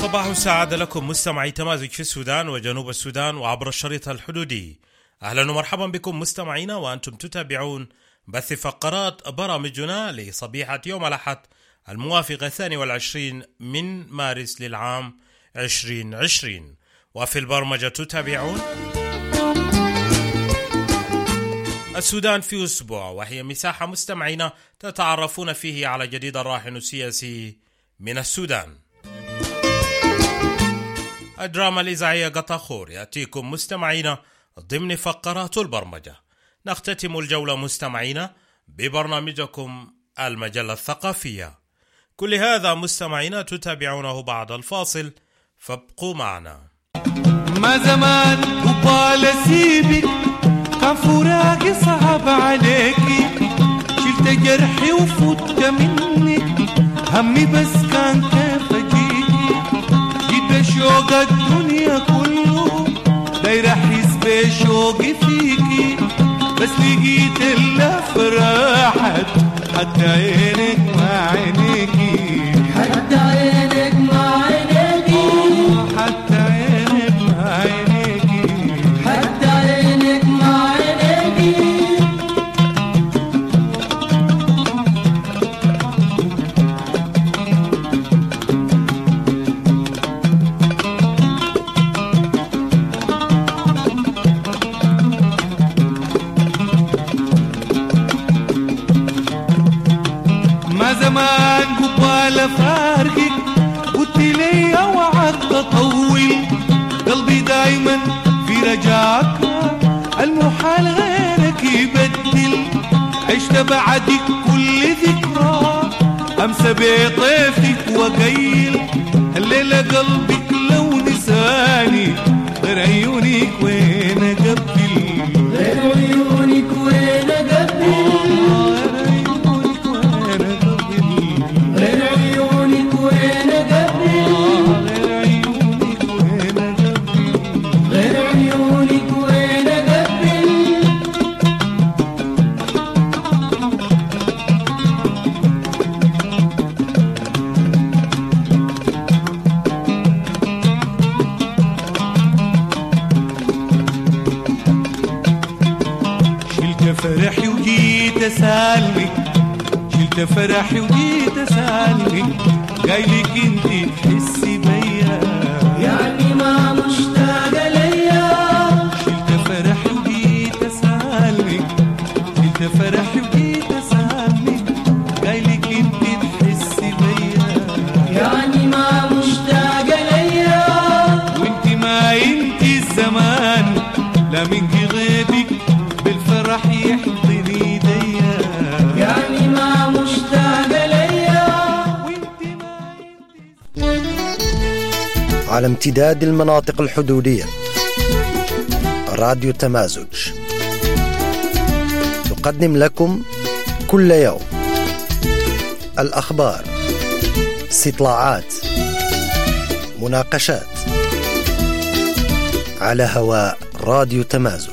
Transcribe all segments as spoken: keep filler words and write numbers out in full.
صباح السعادة لكم مستمعي تمازج في السودان وجنوب السودان وعبر الشريط الحدودي. أهلا ومرحبا بكم مستمعينا وأنتم تتابعون بث فقرات برامجنا لصبيحة يوم الأحد الموافق الثاني والعشرين من مارس للعام عشرين عشرين. وفي البرمجة تتابعون السودان في أسبوع، وهي مساحة مستمعينا تتعرفون فيه على جديد الراهن السياسي من السودان. الدراما الإذاعية قطاخور يأتيكم مستمعينا ضمن فقرات البرمجة. نختتم الجولة مستمعينا ببرنامجكم المجلة الثقافية. كل هذا مستمعينا تتابعونه بعد الفاصل، فابقوا معنا. ما زمان قبال سيبك كان فراقي صعب عليكي، شلت جرحي وفوت منك همي بس كان كيف اجيكي، جيت شوق الدنيا كله داير احس بشوقي فيكي، بس لقيت الا فرحت حتى عينك مع عينيكي، حتى عينك مع عينيكي، حتى عينك مع عينيكي، حتى عينك مع عينيكي. ما زمان قبال فارقك قلت لي وعدت اطول، قلبي دايما في رجاك المحال غيرك يبدل، عشت بعدك كل ذكرى امسى بطيفك وقيل، الليلة قلبك لو نساني غير عيونك وين اقبل، غير عيونك وين اقبل، غير عيونك وين اقبل، غير عيونك وين اقبل. شلت فرحي وجيت اسالك، شلت فرحي وجيت اسالك، قايلك انتي تحسي بيا يعني ما مشتاقة ليا، شلت فرحي وجيت اسالك، شلت فرحي وجيت اسالك، قايلك انتي تحسي بيا يعني ما مشتاقة ليا، وانتي ما انتي الزمان لا من غيبك بالفرح يحضن ايديا، يعني ما مشتاقة ليا. وانتي ما انتي على امتداد المناطق الحدودية راديو تمازج تقدم لكم كل يوم الأخبار، استطلاعات، مناقشات على هواء راديو تمازج.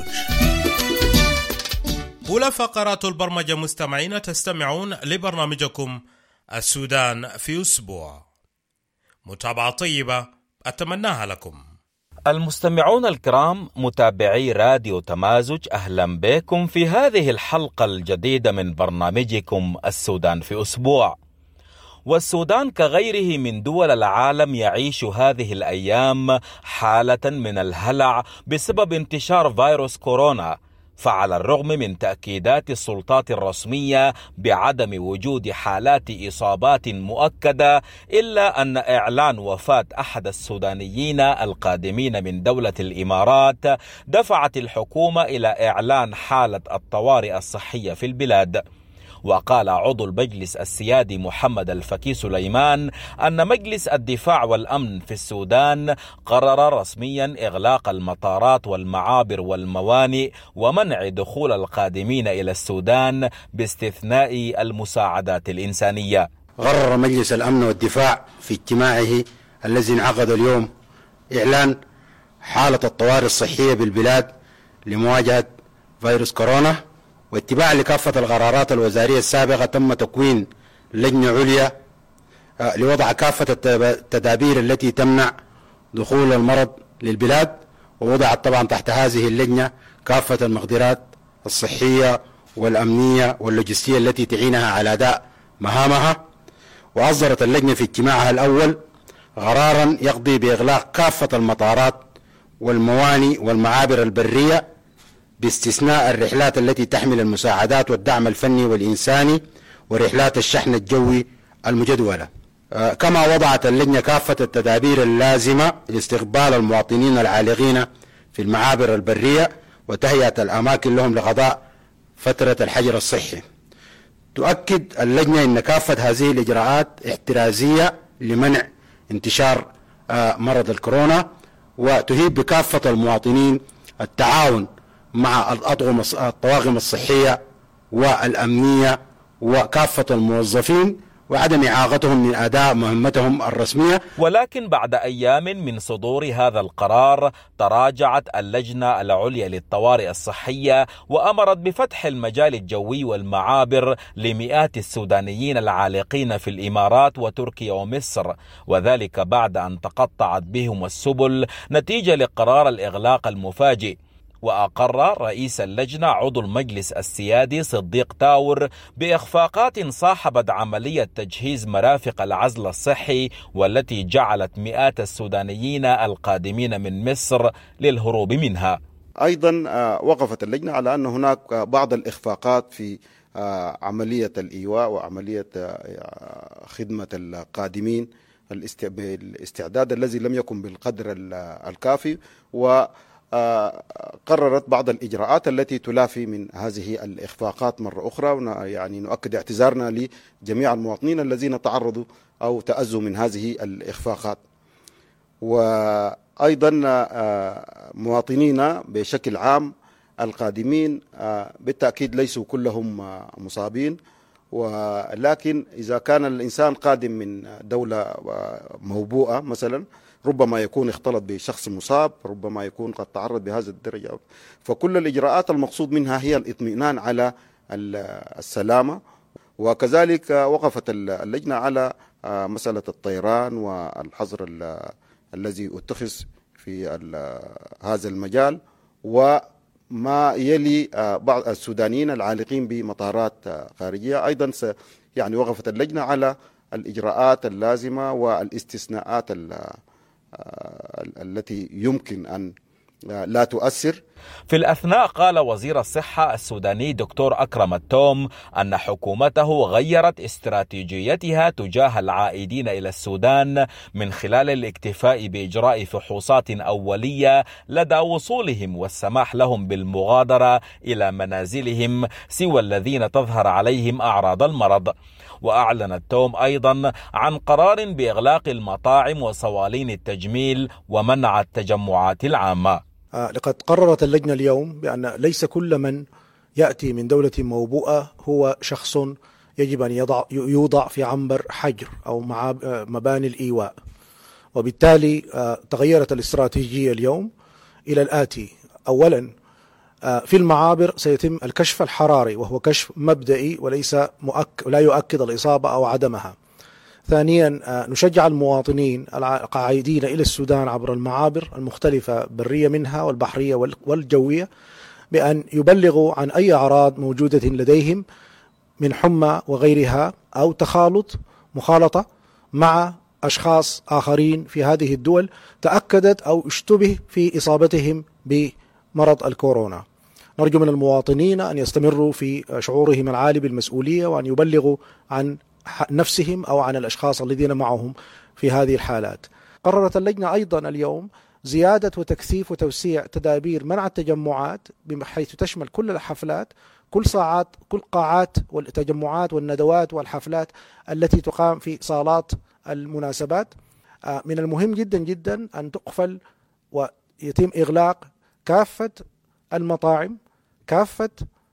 أولى فقرات البرمجة مستمعين تستمعون لبرنامجكم السودان في أسبوع. متابعة طيبة أتمناها لكم. المستمعون الكرام متابعي راديو تمازج، أهلا بكم في هذه الحلقة الجديدة من برنامجكم السودان في أسبوع. والسودان كغيره من دول العالم يعيش هذه الأيام حالة من الهلع بسبب انتشار فيروس كورونا، فعلى الرغم من تأكيدات السلطات الرسمية بعدم وجود حالات إصابات مؤكدة، إلا أن إعلان وفاة أحد السودانيين القادمين من دولة الإمارات دفعت الحكومة إلى إعلان حالة الطوارئ الصحية في البلاد. وقال عضو المجلس السيادي محمد الفكي سليمان أن مجلس الدفاع والأمن في السودان قرر رسميا إغلاق المطارات والمعابر والموانئ ومنع دخول القادمين إلى السودان باستثناء المساعدات الإنسانية. قرر مجلس الأمن والدفاع في اجتماعه الذي انعقد اليوم إعلان حالة الطوارئ الصحية بالبلاد لمواجهة فيروس كورونا، واتباعا لكافة القرارات الوزارية السابقة تم تكوين لجنة عليا لوضع كافة التدابير التي تمنع دخول المرض للبلاد، ووضعت طبعا تحت هذه اللجنة كافة المقدرات الصحية والأمنية واللوجستية التي تعينها على أداء مهامها. وأصدرت اللجنة في اجتماعها الأول قرارا يقضي بإغلاق كافة المطارات والموانئ والمعابر البرية باستثناء الرحلات التي تحمل المساعدات والدعم الفني والإنساني ورحلات الشحن الجوي المجدولة. كما وضعت اللجنة كافة التدابير اللازمة لاستقبال المواطنين العالقين في المعابر البرية وتهيئة الأماكن لهم لقضاء فترة الحجر الصحي. تؤكد اللجنة أن كافة هذه الإجراءات احترازية لمنع انتشار مرض الكورونا، وتهيب بكافة المواطنين التعاون مع الأطقم الطواقم الصحية والأمنية وكافة الموظفين وعدم إعاقتهم من أداء مهمتهم الرسمية. ولكن بعد أيام من صدور هذا القرار تراجعت اللجنة العليا للطوارئ الصحية وأمرت بفتح المجال الجوي والمعابر لمئات السودانيين العالقين في الإمارات وتركيا ومصر، وذلك بعد أن تقطعت بهم السبل نتيجة لقرار الإغلاق المفاجئ. وأقر رئيس اللجنة عضو المجلس السيادي صديق تاور بإخفاقات صاحبت عملية تجهيز مرافق العزل الصحي والتي جعلت مئات السودانيين القادمين من مصر للهروب منها. أيضا وقفت اللجنة على أن هناك بعض الإخفاقات في عملية الإيواء وعملية خدمة القادمين، الاستعداد الذي لم يكن بالقدر الكافي، و قررت بعض الإجراءات التي تلافي من هذه الإخفاقات مرة أخرى. يعني نؤكد اعتذارنا لجميع المواطنين الذين تعرضوا أو تأذوا من هذه الإخفاقات. وأيضا مواطنينا بشكل عام القادمين بالتأكيد ليسوا كلهم مصابين، ولكن إذا كان الإنسان قادم من دولة موبوءة مثلا ربما يكون اختلط بشخص مصاب، ربما يكون قد تعرض بهذا الدرجة. فكل الإجراءات المقصود منها هي الاطمئنان على السلامة. وكذلك وقفت اللجنة على مسألة الطيران والحظر الذي اتخذ في هذا المجال وما يلي بعض السودانيين العالقين بمطارات خارجية. أيضا يعني وقفت اللجنة على الإجراءات اللازمة والاستثناءات التي يمكن أن لا تؤثر. في الأثناء قال وزير الصحة السوداني دكتور أكرم التوم أن حكومته غيرت استراتيجيتها تجاه العائدين إلى السودان من خلال الاكتفاء بإجراء فحوصات أولية لدى وصولهم والسماح لهم بالمغادرة إلى منازلهم سوى الذين تظهر عليهم أعراض المرض. وأعلن التوم أيضا عن قرار بإغلاق المطاعم وصوالين التجميل ومنع التجمعات العامة. لقد قررت اللجنة اليوم بأن ليس كل من يأتي من دولة موبوءة هو شخص يجب أن يضع يوضع في عنبر حجر أو مباني الإيواء، وبالتالي تغيرت الاستراتيجية اليوم إلى الآتي: أولا في المعابر سيتم الكشف الحراري وهو كشف مبدئي وليس مؤكد لا يؤكد الإصابة أو عدمها. ثانيا نشجع المواطنين القاعدين إلى السودان عبر المعابر المختلفة برية منها والبحرية والجوية بأن يبلغوا عن أي أعراض موجودة لديهم من حمى وغيرها أو تخالط مخالطة مع أشخاص آخرين في هذه الدول تأكدت أو اشتبه في إصابتهم بمرض الكورونا. نرجو من المواطنين أن يستمروا في شعورهم العالي بالمسؤولية وأن يبلغوا عن نفسهم أو عن الأشخاص الذين معهم في هذه الحالات. قررت اللجنة أيضا اليوم زيادة وتكثيف وتوسيع تدابير منع التجمعات بحيث تشمل كل الحفلات، كل ساعات كل قاعات والتجمعات والندوات والحفلات التي تقام في صالات المناسبات. من المهم جدا جدا أن تقفل ويتم إغلاق كافة المطاعم، كافة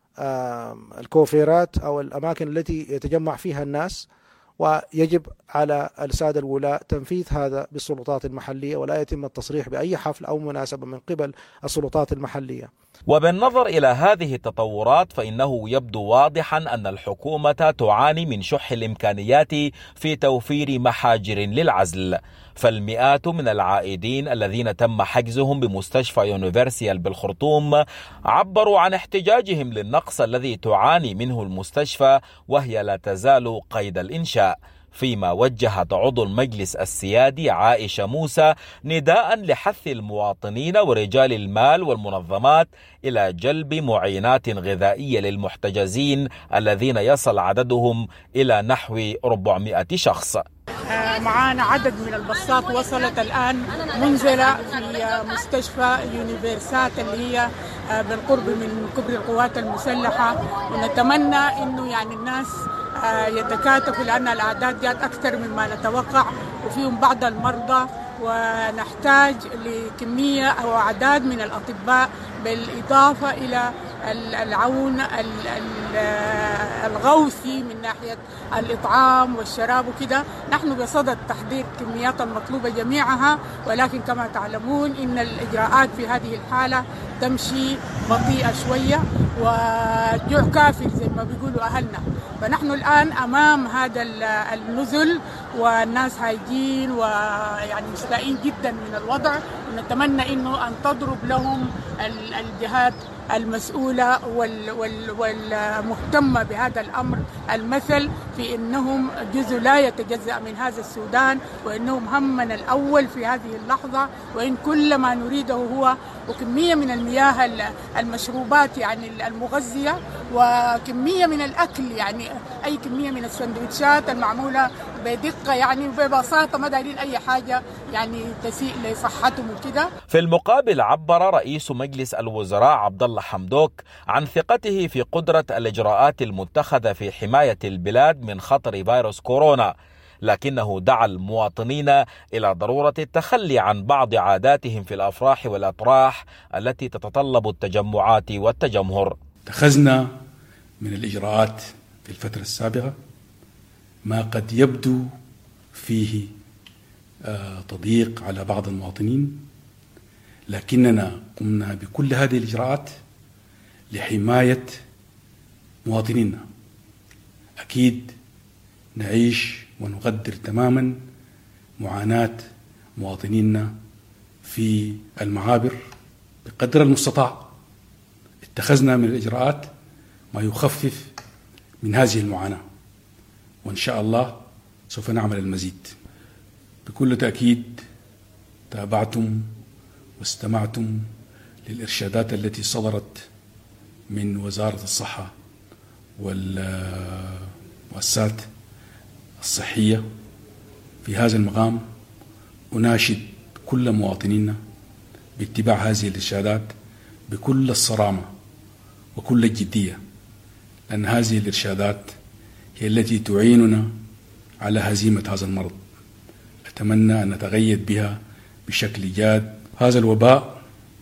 الكوفيرات أو الأماكن التي يتجمع فيها الناس، ويجب على السادة الولاة تنفيذ هذا بالسلطات المحلية ولا يتم التصريح بأي حفل أو مناسبة من قبل السلطات المحلية. وبالنظر إلى هذه التطورات فإنه يبدو واضحا أن الحكومة تعاني من شح الإمكانيات في توفير محاجر للعزل، فالمئات من العائدين الذين تم حجزهم بمستشفى يونيفرسيال بالخرطوم عبروا عن احتجاجهم للنقص الذي تعاني منه المستشفى وهي لا تزال قيد الإنشاء، فيما وجهت عضو المجلس السيادي عائشة موسى نداء لحث المواطنين ورجال المال والمنظمات إلى جلب معينات غذائية للمحتجزين الذين يصل عددهم إلى نحو أربعمائة شخص. معانا عدد من الباصات وصلت الآن منزلة في مستشفى يونيفرسات اللي هي بالقرب من كبر القوات المسلحة، ونتمنى إنه يعني الناس يتكاتفوا لأن الأعداد جات أكثر مما نتوقع وفيهم بعض المرضى، ونحتاج لكمية أو أعداد من الأطباء بالإضافة إلى العون الغوثي من ناحية الإطعام والشراب وكده. نحن بصدد تحضير كميات المطلوبة جميعها، ولكن كما تعلمون إن الإجراءات في هذه الحالة تمشي بطيئة شوية والجوع كافر زي ما بيقولوا أهلنا. فنحن الآن أمام هذا النزل والناس هايجين ويعني مستائين جدا من الوضع، ونتمنى إنه أن تضرب لهم الجهات المسؤولة والمهتمة بهذا الأمر المثل في أنهم جزء لا يتجزأ من هذا السودان، وأنهم همنا الأول في هذه اللحظة، وإن كل ما نريده هو وكمية من المياه المشروبات يعني المغذية وكمية من الأكل، يعني أي كمية من السندوتشات المعمولة بدقة يعني ببساطة، ما دايرين أي حاجة يعني تسيء لصحتهم وكده. في المقابل عبر رئيس مجلس الوزراء عبد الله حمدوك عن ثقته في قدرة الإجراءات المتخذة في حماية البلاد من خطر فيروس كورونا، لكنه دعا المواطنين إلى ضرورة التخلي عن بعض عاداتهم في الأفراح والأطراح التي تتطلب التجمعات والتجمهر. اتخذنا من الإجراءات في الفترة السابقة ما قد يبدو فيه تضييق على بعض المواطنين، لكننا قمنا بكل هذه الإجراءات لحماية مواطنينا. أكيد نعيش ونقدر تماما معاناة مواطنينا في المعابر بقدر المستطاع. اتخذنا من الإجراءات ما يخفف من هذه المعاناة، وإن شاء الله سوف نعمل المزيد. بكل تأكيد تابعتم واستمعتم للإرشادات التي صدرت من وزارة الصحة والمؤسسات الصحية. في هذا المقام أناشد كل مواطنينا باتباع هذه الإرشادات بكل الصرامة وكل الجدية، لأن هذه الإرشادات هي التي تعيننا على هزيمة هذا المرض. أتمنى أن نتغيد بها بشكل جاد. هذا الوباء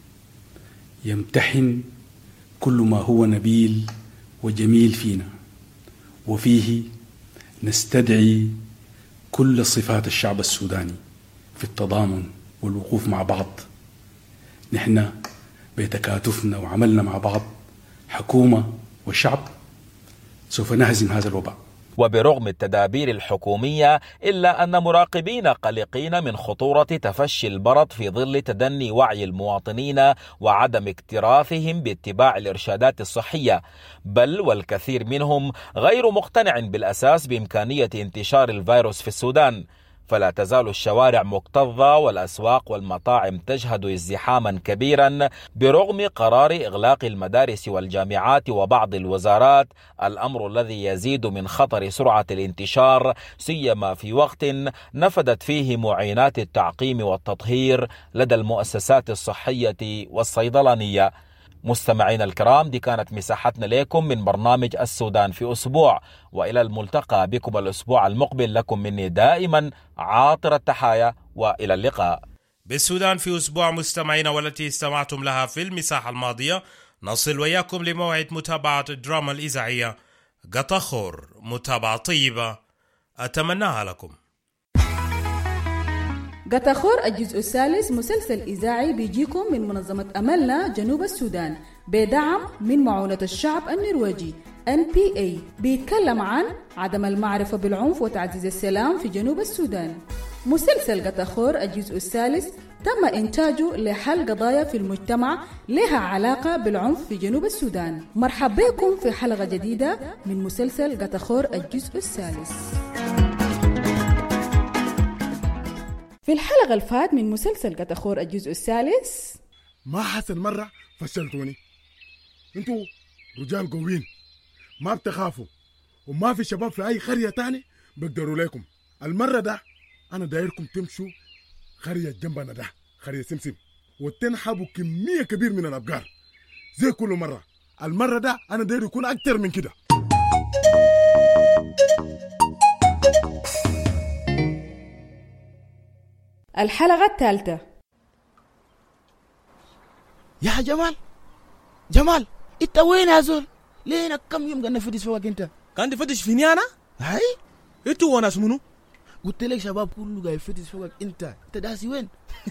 يمتحن كل ما هو نبيل وجميل فينا، وفيه نستدعي كل صفات الشعب السوداني في التضامن والوقوف مع بعض. نحن بتكاتفنا وعملنا مع بعض حكومة وشعب سوف نهزم هذا الوباء. وبرغم التدابير الحكومية إلا أن مراقبين قلقين من خطورة تفشي المرض في ظل تدني وعي المواطنين وعدم اكتراثهم باتباع الإرشادات الصحية، بل والكثير منهم غير مقتنع بالأساس بإمكانية انتشار الفيروس في السودان. فلا تزال الشوارع مكتظة والأسواق والمطاعم تشهد ازدحاما كبيرا برغم قرار إغلاق المدارس والجامعات وبعض الوزارات، الأمر الذي يزيد من خطر سرعة الانتشار، سيما في وقت نفدت فيه معينات التعقيم والتطهير لدى المؤسسات الصحية والصيدلانية. مستمعين الكرام، دي كانت مساحتنا لكم من برنامج السودان في أسبوع، وإلى الملتقى بكم الأسبوع المقبل. لكم مني دائما عاطر التحايا وإلى اللقاء. بالسودان في أسبوع مستمعينا، والتي استمعتم لها في المساحة الماضية، نصل وياكم لموعد متابعة الدراما الإذاعية قطخور. متابعة طيبة أتمناها لكم. غتاخور الجزء الثالث مسلسل إذاعي بيجيكم من منظمة أملنا جنوب السودان بدعم من معونة الشعب النرويجي إن بي إيه. بيتكلم عن عدم المعرفة بالعنف وتعزيز السلام في جنوب السودان. مسلسل غتاخور الجزء الثالث تم إنتاجه لحل قضايا في المجتمع لها علاقة بالعنف في جنوب السودان. مرحبا بكم في حلقة جديدة من مسلسل غتاخور الجزء الثالث. في الحلقة الفات من مسلسل غتاخور الجزء الثالث ما حسن مرة فشلتوني. انتوا رجال قويين ما بتخافوا وما في شباب في أي قرية تاني بقدروا لكم. المرة ده أنا دايركم تمشوا قرية جنبنا ده قرية سمسم وتنحبوا كمية كبير من الأبقار زي كل مرة. المرة ده أنا داير يكون أكتر من كده. الحلقة الثالثة. يا جمال جمال انت وين يا زول؟ لينا كم يوم قاعد نفتش فوقك انت؟ كان تفتش فيني انا؟ هاي انت وانا اسمنو؟ قلت لك شباب كله قاعد يفتش فوقك انت. انت داسي وين؟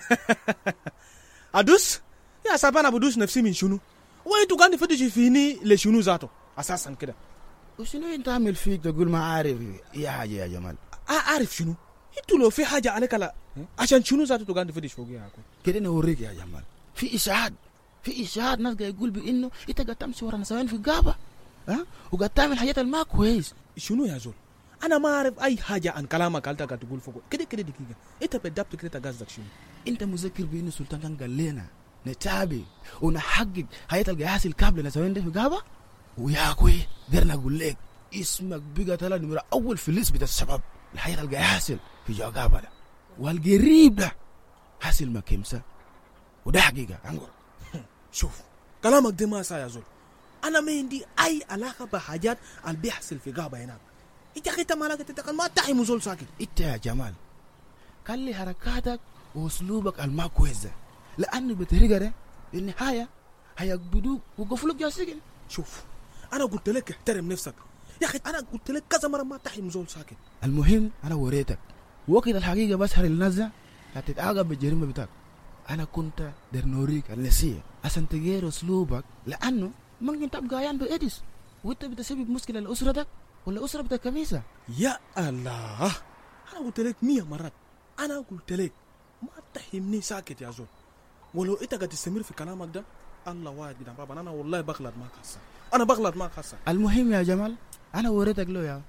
ادوس يا سبب انا بدوس نفسي من شنو؟ وانتوا قاعد تفتش فيني لشنو ذاته اساسا كده؟ وشنو انت عامل فيك تقول ما عارف يا حاجه يا جمال؟ اعرف شنو؟ انتوا لو في حاجه عليك لا عشان شنو ذاته قاعد تفتش فوقي يا اخوي؟ كده نوريك يا جمال. في اشاعات في اشاعات ناس قاعد يقول بانه انت قاعد تمشي ورا نسوان في الغابه ها وقاعد تعمل حاجات ما كويس. شنو يا زول؟ انا ما اعرف اي حاجه عن كلامك انت قاعد تقول فوق كده كده دقيقه. انت بالضبط كده قصدك شنو؟ انت مذكر بانه سلطان كان قال لنا نتابع ونحقق حياه القياس الكابل نسوان ده في الغابه. ويا اخوي قدرنا اقول لك اسمك بقى طلع نمره اول في الليست بتاع الشباب الحياه القياس في جو غابه ده. والقريب ده حاصل مكمسه وده حقيقه انقر. شوف كلامك ده ما يا زول. انا ما عندي اي علاقه بحاجات اللي بيحصل في غابه هناك. انت يا اخي انت مالك انت كان ما تحي زول ساكت. انت يا جمال قال لي حركاتك واسلوبك الما كويس لانه بطريقه ده بالنهايه هيقبضوك وقفلوك يا سجن. شوف انا قلت لك احترم نفسك يا اخي. انا قلت لك كذا مره ما تحي زول ساكت. المهم انا وريتك وقت الحقيقه بسهر النزه هتتعاقب بالجريمه بتاعك. انا كنت در نوريك النسيه عشان تغير اسلوبك لانه ممكن تبقى عيان بايدس وانت بتسبب مشكله لاسرتك ولا اسره بتاع كنيسه. يا الله انا قلت لك مية مرات. انا قلت لك ما تحمني ساكت يا زول. ولو انت قاعد تستمر في كلامك ده الله واحد قدام بابا انا والله بغلط ما خاصه. انا بغلط ما خاصه. المهم يا جمال انا وريتك له يا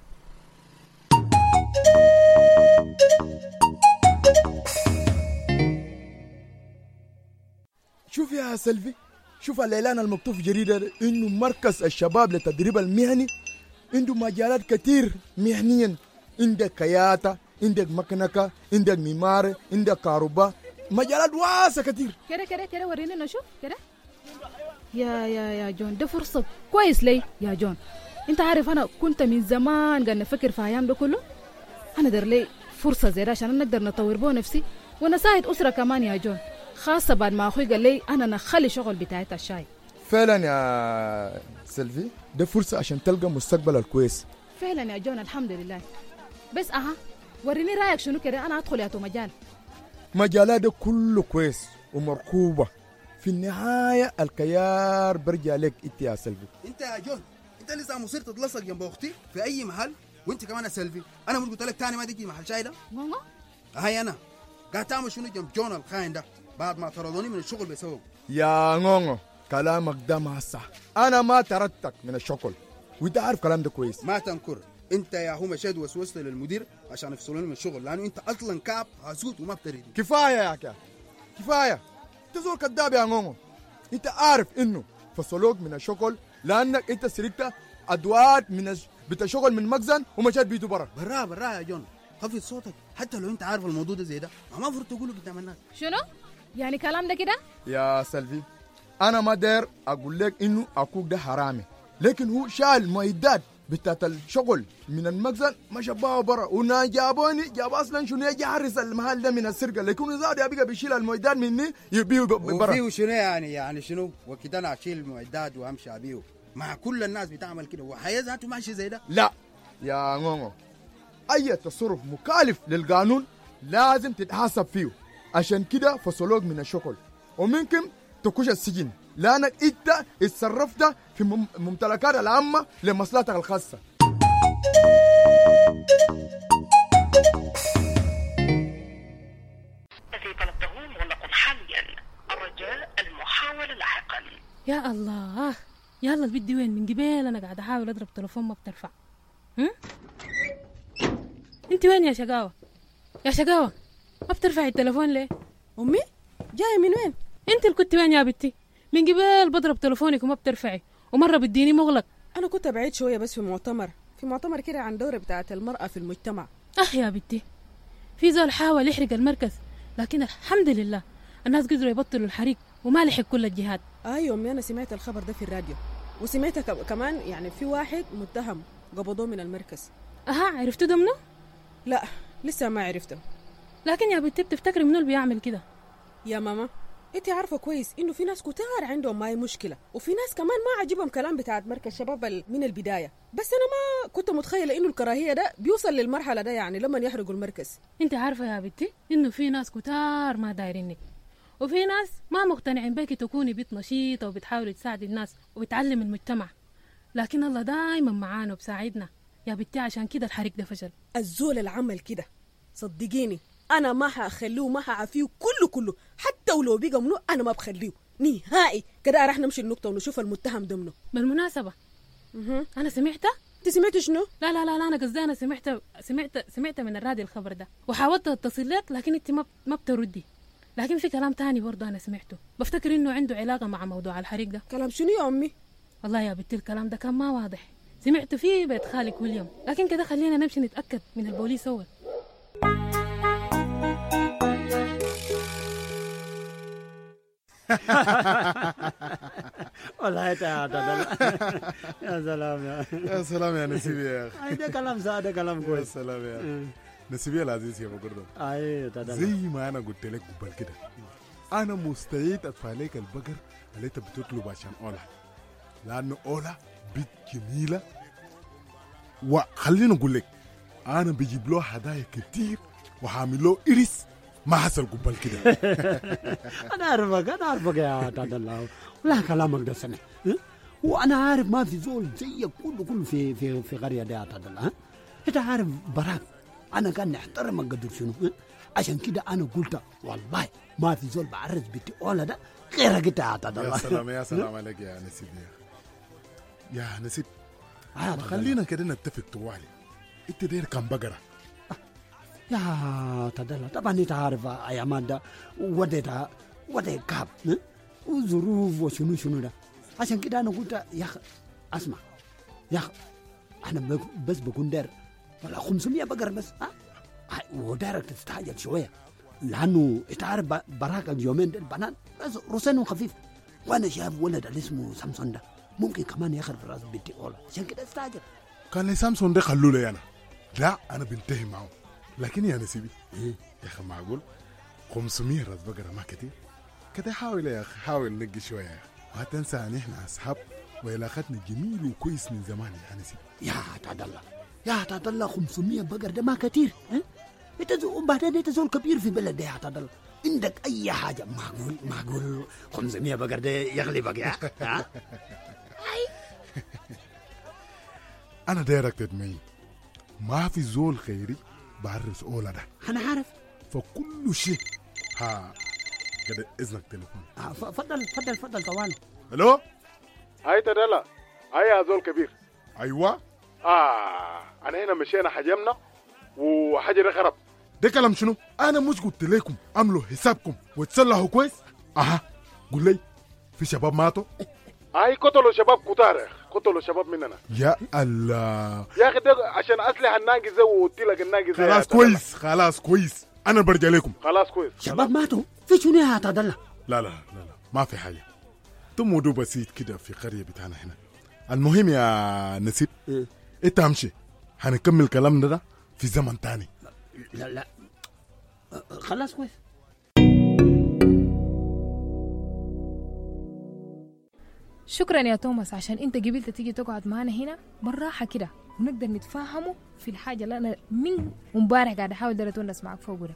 شوف يا سلفي شوف الإعلان المكتوب في جريدة إنه مركز الشباب للتدريب المهني عنده مجالات كتير مهنيا. عندك كياتا عندك مكنكة عندك معمار عندك كهرباء مجالات واسعة كتير. كده كده كده ورينا نشوف كده. يا يا يا جون ده فرصة كويس لي يا جون. انت عارف انا كنت من زمان قاعد نفكر في ايام ده كله. انا در لي فرصة زي ده عشان نقدر نطور بو نفسي ونساعد أسرة كمان يا جون خاصة بعد ما أخوي قال لي أنا نخلي شغل بتاعت الشاي. فعلا يا سلفي ده فرصة عشان تلقى مستقبل الكويس. فعلا يا جون الحمد لله. بس أها وريني رأيك شنو كده أنا أدخل يا تو مجال. مجالات ده كله كويس ومركوبة. في النهاية الكيار برجع لك انت يا سلفي. انت يا جون انت لسه مصير تتلصق جنب اختي في اي محل وانت كمان يا سلفي. انا مش قلت لك تاني ما تيجي محل شاي ده؟ ماما هاي انا قاعد تعمل شنو جنب جون الخاين ده بعد ما طردوني من الشغل بسببه؟ يا غونغو كلامك ده ما صح. انا ما طردتك من الشغل وانت عارف كلام ده كويس. ما تنكر انت يا هو مشيت وسوست للمدير عشان يفصلوني من الشغل لانه انت اصلا كعب حسود وما بتريد. كفايه يا كا كفايه انت زول كذاب يا غونغو. انت عارف انه فصلوك من الشغل لانك انت سرقت ادوات من بتاع شغل من مخزن ومشيت بيته برا. برا برا يا جون خفض صوتك حتى لو انت عارف الموضوع ده زي ده ما المفروض تقوله قدام الناس. شنو يعني كلام ده كده يا سلفي؟ انا ما داير اقول لك انه اخوك ده حرامي لكن هو شال معدات بتاعت الشغل من المخزن ما شبهه برا ونا جابوني جاب اصلا شنو يجي يحرس المحل ده من السرقه لكن زاد يبقى بيشيل المعدات مني يبيعه برا. وفيه شنو يعني يعني شنو وكده انا اشيل المعدات وامشي ابيعه مع كل الناس بتعمل كده وحياه ذاته ماشي زي ده؟ لا يا غونغو اي تصرف مخالف للقانون لازم تتحاسب فيه. عشان كده فصلوك من الشغل وممكن تخش السجن لأنك أنت اتصرفت في مم- ممتلكات العامة لمصلحتك الخاصة. الذي طلبته مغلق حاليا، الرجاء المحاولة لاحقا. يا الله، يلا البيت وين؟ من قبل انا قاعد احاول اضرب تلفون ما بترفع. هم؟ انت وين يا شقاوة؟ يا شقاوة ما بترفعي التلفون ليه؟ امي جايه من وين؟ انت اللي كنت وين يا بنتي؟ من قبل بضرب تلفونك وما بترفعي، ومره بديني مغلق. انا كنت بعيد شويه بس في مؤتمر في مؤتمر كده عن دوره بتاعه المراه في المجتمع. اه يا بنتي، في زول حاول يحرق المركز لكن الحمد لله الناس قدروا يبطلوا الحريق وما لحق كل الجهات. ايوه امي انا سمعت الخبر ده في الراديو، وسمعت ك- كمان يعني في واحد متهم قبضوه من المركز. اها، عرفتوا ده منو؟ لا لسه ما عرفته. لكن يا بنتي بتفتكري منو اللي بيعمل كده؟ يا ماما انت عارفه كويس انه في ناس كتار عندهم ما هي مشكله، وفي ناس كمان ما عجبهم كلام بتاعت مركز شباب ال- من البدايه، بس انا ما كنت متخيله انه الكراهيه ده بيوصل للمرحله ده، يعني لما يحرقوا المركز. انت عارفه يا بنتي انه في ناس كتار ما دايرينك، وفي ناس ما مقتنعين بك تكوني بيت نشيطه وبتحاولي تساعدي الناس وبتعلم المجتمع، لكن الله دايما معانا وبساعدنا يا بنتي. عشان كده الحريق ده فشل. الزول العمل كده صدقيني انا ما هخليه وما هعفيه كله كله، حتى ولو بقى منو انا ما بخليه نهائي. كده راح نمشي النقطه ونشوف المتهم ده منو. بالمناسبه مه. انا سمعتها. انت سمعت شنو؟ لا لا لا, لا انا قصدي انا سمعت سمعت سمعت من الراديو الخبر ده، وحاولت اتصل لك لكن انت ما ما بتردي. لكن في كلام تاني برضه انا سمعته، بفتكر انه عنده علاقه مع موضوع الحريق ده. كلام شنو يا امي؟ والله يا بنتي الكلام ده كان ما واضح، سمعته في بيت خالك ويليام، لكن كده خلينا نمشي نتاكد من البوليس اول. والله انت يا يا سلام يا يا سلام يا نسيبي يا اخي. ده كلام سعد، ده كلام يا كويس. سلام يا اخي. نسيبي العزيز يا بقردو. اي تدل زي ما انا قلت لك قبل كده، انا مستعد ادفع لك البقر اللي انت بتطلب عشان اولا، لانه اولا بنت جميله، وخليني اقول لك انا بجيب له هدايا كتير وحامل له إرس ما حصل قبل كده. انا اعرفك انا اعرفك يا تاد الله، ولا كلامك ده سنة، وانا عارف ما في زول زيك كله كله في في في قريه دي يا تاد الله. انت عارف براك انا كان نحترمك قدر شنو، عشان كده انا قلت والله ما في زول بعرس بنتي اولا ده غيرك انت يا تاد الله. يا سلام يا سلام عليك يا نسيب يا يا نسيب. آه ما خلينا كده نتفق طوالي، انت داير كم بقره؟ يا تدلع طبعا انت عارف ايام ده وديتها وديت كاب وظروف وشنو شنو ده، عشان كده انا قلت يا اخي اسمع يا اخي انا بس بكون داير ولا خمسمية بقر بس، ها ودايرك تستعجل شويه لانه انت عارف براك اليومين ده البنات بس رسانهم خفيف، وانا شايف ولد اللي اسمه سامسون ده ممكن كمان ياخذ في راس بنتي اولا، عشان كده استعجل. كان لي سامسون ده خلوا لي انا، لا انا بنتهي معه. لكن يا نسيبي إيه؟ يا اخي معقول خمسمية راس بقره ما كتير كده؟ حاول يا اخي حاول نقي شويه يا اخي، ما تنسى ان احنا اصحاب وعلاقتنا جميل وكويس من زمان يا نسيبي. يا تعد الله يا تعد الله خمسمية بقر ده ما كتير، ها انت وبعدين انت زول كبير في بلد ده يا تعد الله، عندك اي حاجه معقول معقول خمسمية بقر ده يغلبك يا ها؟ انا دايرك تدمين، ما في زول خيري بعرس اولا ده، انا عارف فكل شيء. ها كده اذنك تليفون. آه فضل فضل فضل طوال. الو هاي تدلع، هاي يا زول كبير. ايوه اه انا هنا مشينا حجمنا وحجر خرب. ده كلام شنو؟ انا مش قلت لكم عملوا حسابكم وتسلحوا كويس؟ اها قول لي في شباب ماتوا؟ هاي قتلوا شباب كتار يا اخي، قتلوا شباب مننا. يا الله يا اخي ده عشان اسلحه الناقصه وتلك الناقصه. خلاص كويس خلاص كويس، انا برجع لكم. خلاص كويس. شباب ماتوا في شنو يا تعد الله؟ لا لا لا لا ما في حاجه، ده موضوع بسيط كده في قريه بتاعنا هنا. المهم يا نسيب إيه؟ انت امشي، هنكمل كلامنا ده في زمن تاني. لا لا خلاص كويس. شكرا يا توماس عشان انت قبلت تيجي تقعد معنا هنا بالراحه كده ونقدر نتفاهموا في الحاجه اللي انا من امبارح قاعد احاول اتونس معك فوق ده.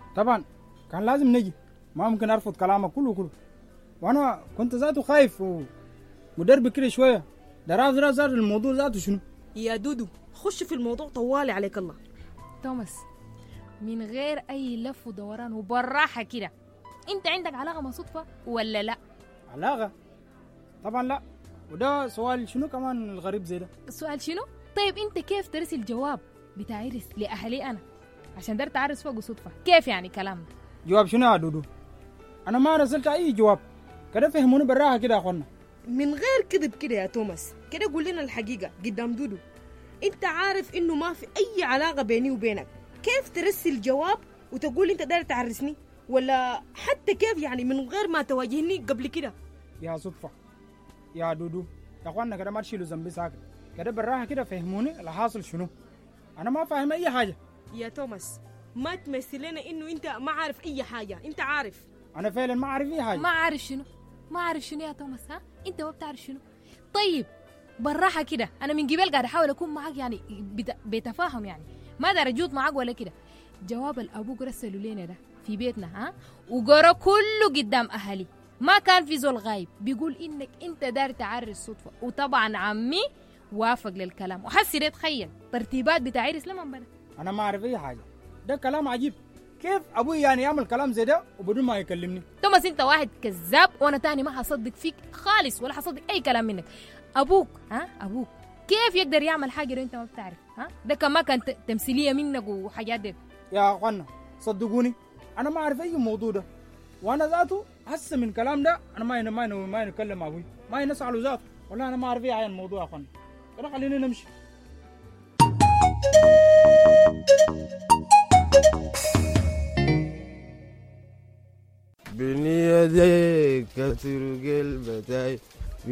طبعا كان لازم نجي، ما ممكن ارفض كلامك كله كله. وانا كنت ذاته خايف ومدرب كده شويه، دراز راز الموضوع ذاته شنو. يا دودو خش في الموضوع طوالي عليك الله. توماس من غير اي لف ودوران وبالراحه كده، انت عندك علاقه مع صدفه ولا لا؟ علاقه؟ طبعا لا. وده سؤال شنو كمان الغريب زي ده؟ السؤال شنو؟ طيب انت كيف ترسل جواب بتاع عرس لاهلي انا عشان دار تعرس فوق صدفه؟ كيف يعني كلامنا؟ جواب شنو يا دودو؟ انا ما رسلت اي جواب، كده فهموني بالراحه كده يا اخوانا. من غير كذب كده يا توماس، كده قول لنا الحقيقه قدام دودو. انت عارف انه ما في اي علاقه بيني وبينك، كيف ترسل جواب وتقول انت داير تعرسني؟ ولا حتى كيف يعني من غير ما تواجهني قبل كده؟ يا صدفه يا دودو يا اخوانا كده ما تشيلوا ذنبي ساكت، كده بالراحه كده فهموني اللي حاصل شنو. انا ما فاهم اي حاجه. يا توماس ما تمثل لنا انه انت ما عارف اي حاجه، انت عارف. انا فعلا ما عارف اي حاجه. ما عارف شنو؟ ما عارف شنو يا توماس؟ ها انت ما بتعرف شنو؟ طيب بالراحه كده، انا من قبل قاعد احاول اكون معاك يعني بتفاهم، يعني ما دار اجود معاك ولا كده. جواب الابوك رسلوا لنا ده في بيتنا ها، وقرا كله قدام اهلي، ما كان في زول غايب بيقول انك انت دار تعرس صدفه، وطبعا عمي وافق للكلام وحسي ده. تخيل ترتيبات بتاع عرس لما بدا. انا ما اعرف اي حاجه، ده كلام عجيب. كيف ابوي يعني يعمل كلام زي ده وبدون ما يكلمني؟ توماس انت واحد كذاب، وانا تاني ما حصدق فيك خالص ولا حصدق اي كلام منك. ابوك ها ابوك كيف يقدر يعمل حاجه لو انت ما بتعرف؟ ها ده كمان كان تمثيليه منك وحاجات دي. يا اخوانا صدقوني انا ما اعرف اي موضوع ده، وانا ذاته هسه من كلام ده انا ما ما ما نتكلم مع ابوي، ما نسأله ذاته، والله انا ما اعرف اي حاجه عن الموضوع يا اخوانا. كده خلينا نمشي. بنيديك كسر قلبتي،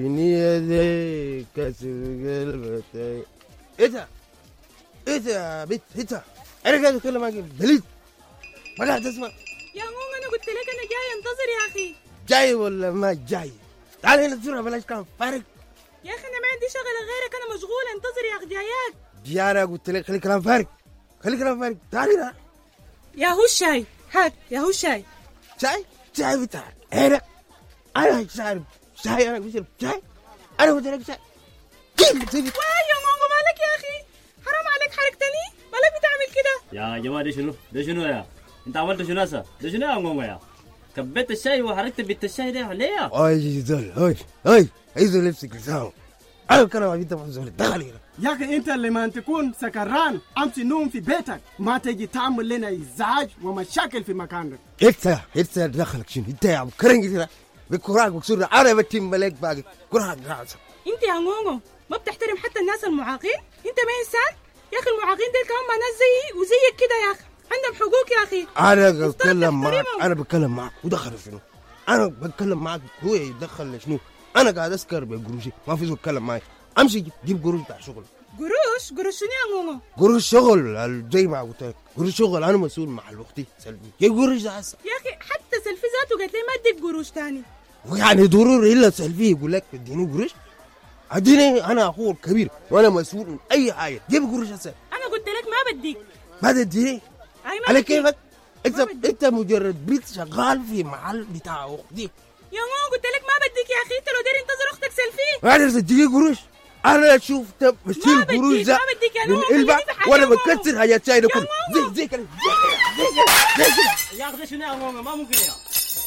بنيديك كسر قلبتي. ايه ده؟ ايه ده يا بنت؟ ايه ده؟ انا قاعد اتكلم معاك بليد ما قاعد تسمع. يا مون انا قلت لك انا جاي انتظر يا اخي. جاي ولا ما جاي؟ تعال هنا بسرعه بلاش كلام فارغ. يا اخي انا ما عندي شغله غيرك، انا مشغوله. انتظر يا اخي جاياك. يا انا قلت لك خلي كلام فارغ، خلي كلام فارغ. تعال هنا. يا هو الشاي هات، يا هو الشاي. شاي؟ شاي بتاعك انا انا شارب شاي، انا بشرب شاي، انا قلت لك شاي. كيف بتسوي؟ واي يا مونغو مالك يا اخي؟ حرام عليك حركتني، مالك بتعمل كده؟ يا جماعه ده شنو؟ ده شنو يا؟ انت عملت شنو هسه؟ ده شنو يا مونغو يا؟ كبيت الشاي وحركت بيت الشاي ده ليه؟ اي زول هاي هاي عايزه لبسك لسانه. انا كلام انت محزون دخل هنا. يا اخي انت لما تكون سكران امشي نوم في بيتك، ما تجي تعمل لنا ازعاج ومشاكل في مكانك. انت انت دخلك شنو؟ انت يا ابو كرنج كده بكراك بكسر انا بتم ملك باقي كراك راسك. انت يا مونغو ما بتحترم حتى الناس المعاقين؟ انت ما انسان؟ يا اخي المعاقين دول كمان ما ناس زيي وزيك كده يا اخي، عندهم حقوق يا اخي. انا بتكلم معك، انا بتكلم معك ودخل شنو؟ انا بتكلم معك هو يدخل شنو؟ انا قاعد اسكر بقروشي، ما في زول يتكلم معي. امشي جيب قروش بتاع شغل. قروش؟ قروش شنو يا مونغو؟ قروش شغل زي ما قلت لك، قروش شغل. انا مسؤول مع اختي سلفي. جيب قروش هسه. يا اخي حتى سلفي ذاته قالت لي ما اديك قروش ثاني. ويعني ضروري الا سلفي يقول لك اديني قروش؟ اديني، انا اخوه الكبير وانا مسؤول من اي حاجه. جيب قروش هسه. انا قلت لك ما بديك. ما تديني؟ على كيفك؟ انت انت مجرد بيت شغال في محل بتاع اختي. يا مو قلت لك ما بديك يا اخي، انت لو داير انتظر اختك سلفي. انا تديني قروش؟ انا اشوف بشيل قروش ده من القلبه وانا بكسر حاجات شاي ده كله زي زي كده زي كده. يا اخي شنو يا ماما؟ ما ممكن يا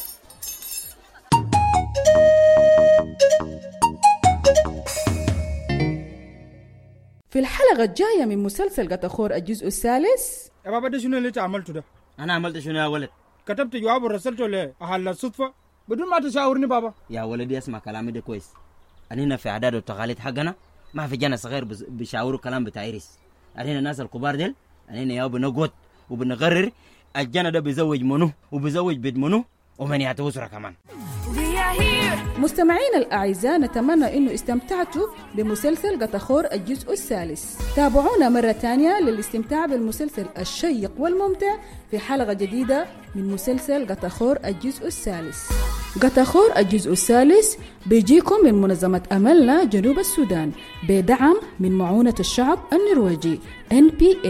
في الحلقة الجاية من مسلسل قطخور الجزء الثالث. يا بابا ده شنو اللي انت عملته ده؟ انا عملت شنو يا ولد؟ كتبت جواب ورسلته لأهل الصدفة بدون ما تشاورني بابا. يا ولدي اسمع كلامي ده كويس. أنينا في عداد والتقاليد حقنا ما في جانا صغير بيشاوروا كلام بتاع عريس. أنينا الناس الكبار ديل أنينا يا بنقعد وبنقرر الجانا ده بيزوج منو وبيزوج بيت منو ومن يعتوسرة كمان. مستمعين الأعزاء، نتمنى أنه استمتعتوا بمسلسل قطخور الجزء الثالث. تابعونا مرة تانية للاستمتاع بالمسلسل الشيق والممتع في حلقة جديدة من مسلسل قطخور الجزء الثالث. قطخور الجزء الثالث بيجيكم من منظمة أملنا جنوب السودان بدعم من معونة الشعب النرويجي إن بي إيه.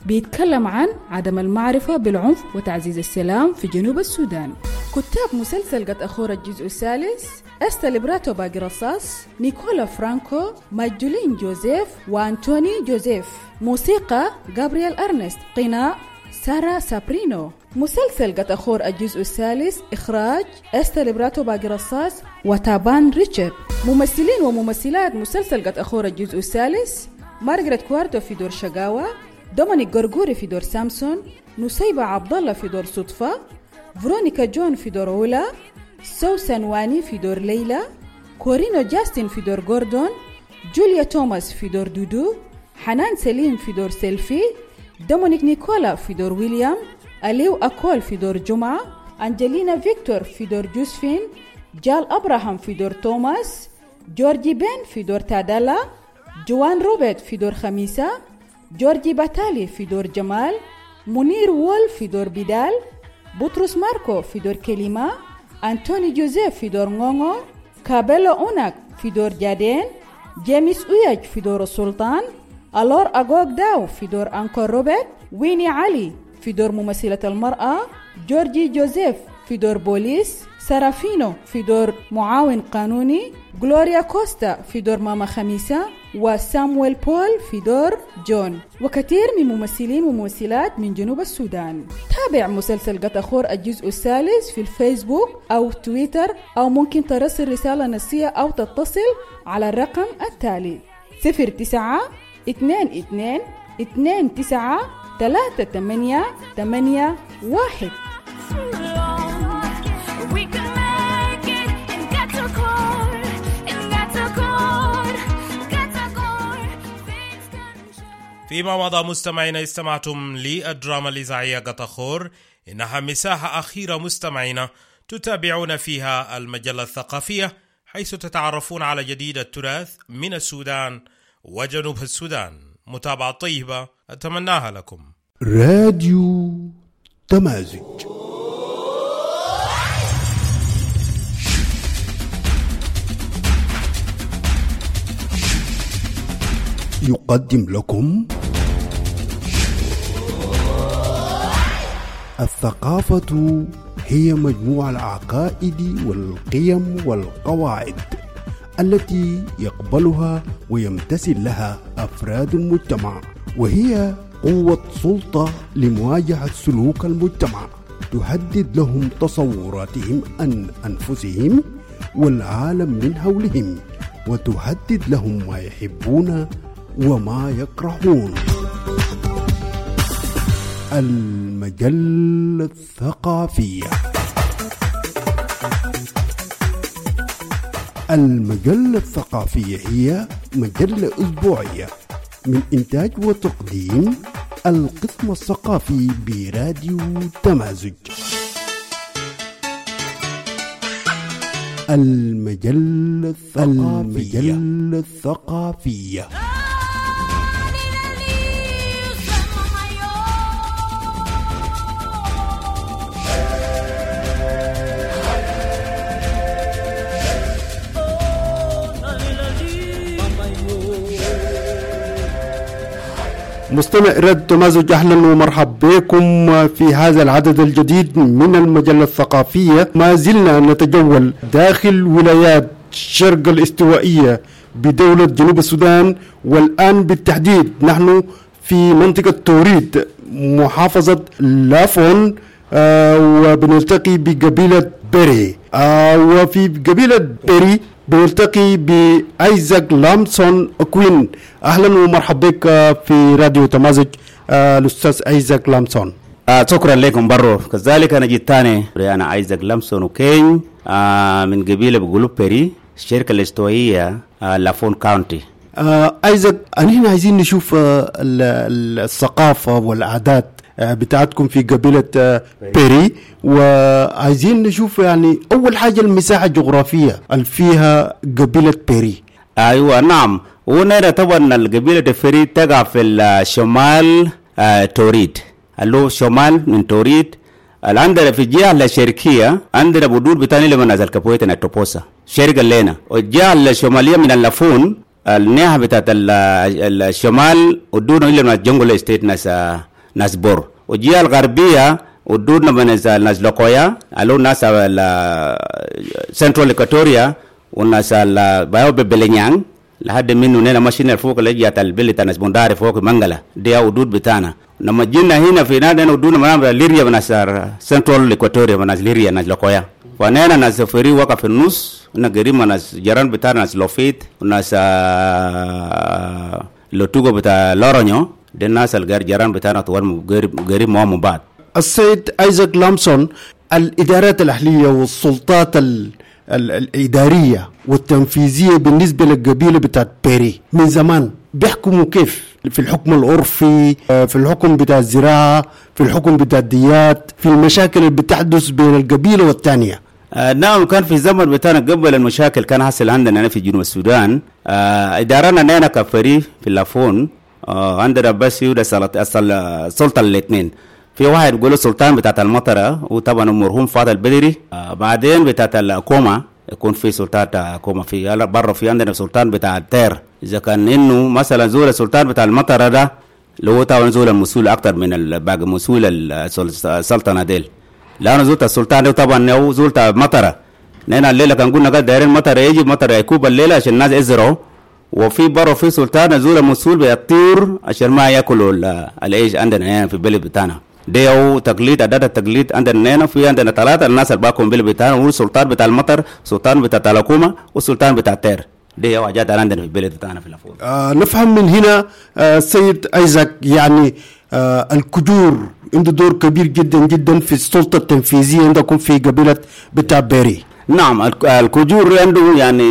بيتكلم عن عدم المعرفة بالعنف وتعزيز السلام في جنوب السودان. كتاب مسلسل قد أخور الجزء الثالث: أستا ليبراتو باقي رصاص، نيكولا فرانكو، ماجولين جوزيف وأنتوني جوزيف. موسيقى غابرييل أرنست. غناء سارة سابرينو. مسلسل قد أخور الجزء الثالث، إخراج أستا ليبراتو باقي رصاص وتابان ريتشارد. ممثلين وممثلات مسلسل قد أخور الجزء الثالث: مارغريت كوارتو في دور شقاوة، دومينيك غرغوري في دور سامسون، نسيبة عبد الله في دور صدفة، فرونيكا جون في دور علا، سوسن واني في دور ليلى، كورينو جاستن في دور غوردون، جوليا توماس في دور دودو، حنان سليم في دور سيلفي، دومينيك نيكولا في دور ويليام، أليو أكول في دور جمعة، أنجلينا فيكتور في دور جوزفين، جال أبراهام في دور توماس، جورجي بين في دور تادالا، جوان روبرت في دور خميسة، جورجي باتالي في دور جمال، منير وول في دور بدال، بطرس ماركو في دور كلمة، أنتوني جوزيف في دور نونغو، كابيلو أوناك في دور جادين، جيمس أوياج في دور السلطان، ألور أغوغ داو في دور أنكور روبرت، ويني علي في دور ممثلة المرأة، جورجي جوزيف في دور بوليس، سرافينو في دور معاون قانوني، غلوريا كوستا في دور ماما خميسة، وسامويل بول في دور جون، وكثير من ممثلين وممثلات من جنوب السودان. تابع مسلسل قد أخور الجزء الثالث في الفيسبوك أو تويتر، أو ممكن ترسل رسالة نصية أو تتصل على الرقم التالي: صفر تسعة اثنين اثنين اثنين تسعة ثلاثة ثمانية ثمانية واحد. فيما مضى مستمعينا استمعتم للدراما الإذاعية قطخور، إنها مساحة أخيرة مستمعينا تتابعون فيها المجلة الثقافية، حيث تتعرفون على جديد التراث من السودان وجنوب السودان. متابعة طيبة أتمناها لكم. راديو تمازج يقدم لكم الثقافة هي مجموع العقائد والقيم والقواعد التي يقبلها ويمتثل لها أفراد المجتمع، وهي قوة سلطة لمواجهة سلوك المجتمع، تحدد لهم تصوراتهم عن أنفسهم والعالم من حولهم، وتحدد لهم ما يحبون وما يكرهون. المجلة الثقافية. المجلة الثقافية هي مجلة أسبوعية من إنتاج وتقديم القسم الثقافي براديو تمازج. المجلة الثقافية. المجلة الثقافية. مستمع راديو تمازج، أهلا ومرحبا بكم في هذا العدد الجديد من المجلة الثقافية. ما زلنا نتجول داخل ولايات الشرق الاستوائية بدولة جنوب السودان، والآن بالتحديد نحن في منطقة توريد محافظة لافون، آه وبنلتقي بقبيلة بيري، آه وفي قبيلة بيري بنلتقي بأيزاك لامسون أكوين. أهلا ومرحبا بك في راديو تمازج آه الأستاذ أيزاك لامسون. آه شكرا لكم برو. كذلك أنا جيت تاني، أنا أيزاك لامسون أكوين آه من قبيلة بقلوب بيري، الشركة الاستوائية آه لافون كاونتي. آه أيزاك، أنا عايزين نشوف آه الثقافة والعادات بتاعتكم في قبيلة بيري، وعايزين نشوف يعني أول حاجة المساحة الجغرافية اللي فيها قبيلة بيري. أيوة نعم، ونرى طبعا القبيلة بيري تقع في الشمال آه توريد، اللي شمال من توريد. عندنا في الجهة الشرقية عندنا بدور بتاني لما نزل كابويتنا توبوسا شرق لنا، والجهة الشمالية من اللافون الناحية بتاعت الشمال ودونا إلى الجنجل استيت ناس ناس بور. والجهة الغربية ودودنا من ناس لوكويا ألو ناس سنترال إكواتوريا وناس بايو ببلينيان لحد منه نينا ماشينا فوق لجيات البلد ناس بندار فوق منغلا دي ودود بتاعنا. لما جينا هنا في نادنا ودودنا منام ليريا ناس سنترال إكواتوريا ناس ليريا ناس لوكويا. فنينا ناس فري وقف في النص نقريبا ناس جيران بتاعنا ناس لوفيت وناس لوتوغو بتاع لورانيو دي الناس الغير جيران بتاعنا طوال قريب معهم بعض. السيد ايزاك لامسون، الادارات الاهليه والسلطات ال ال الاداريه والتنفيذيه بالنسبه للقبيله بتاعت بيري من زمان بيحكموا كيف؟ في الحكم العرفي، في الحكم بتاع الزراعه، في الحكم بتاع الديات، في المشاكل اللي بتحدث بين القبيله والثانيه. آه نعم، كان في الزمن بتاعنا قبل المشاكل كان حصل عندنا في جنوب السودان. آه ادارنا نينا كفري في اللافون. آه عندنا بس يودا السلطه الاثنين، في واحد يقولوا سلطان بتاعت المطره وطبعا مرحوم فاضل البدري. آه بعدين بتاعت الكوما يكون في سلطان كوما، في برا في عندنا سلطان بتاع التير. اذا كان انه مثلا زول السلطان بتاع المطره ده اللي هو طبعا زول المسؤول اكثر من باقي مسؤول السلطنه ديل، لانه زول السلطان ده طبعا هو زول مطره. نحن الليله كان قلنا قال دايرين مطره يجي مطره يكوب الليله عشان الناس يزرعوا، وفي برا في سلطان زول المسؤول بيطير عشان ما ياكلوا العيش عندنا هنا في البلد بتاعنا. ده هو تقليد، عدد التقليد عندنا هنا. في عندنا ثلاثه الناس اللي باكم بالبلد بتاعنا، هو السلطان بتاع المطر، سلطان بتاع الحكومه، والسلطان بتاع التير. ده هو حاجات عندنا في البلد بتاعنا في الافون. آه نفهم من هنا آه سيد ايزاك، يعني آه الكجور عنده دور كبير جدا جدا في السلطه التنفيذيه عندكم في قبيله بتاع بيري. نعم، الكجور عنده يعني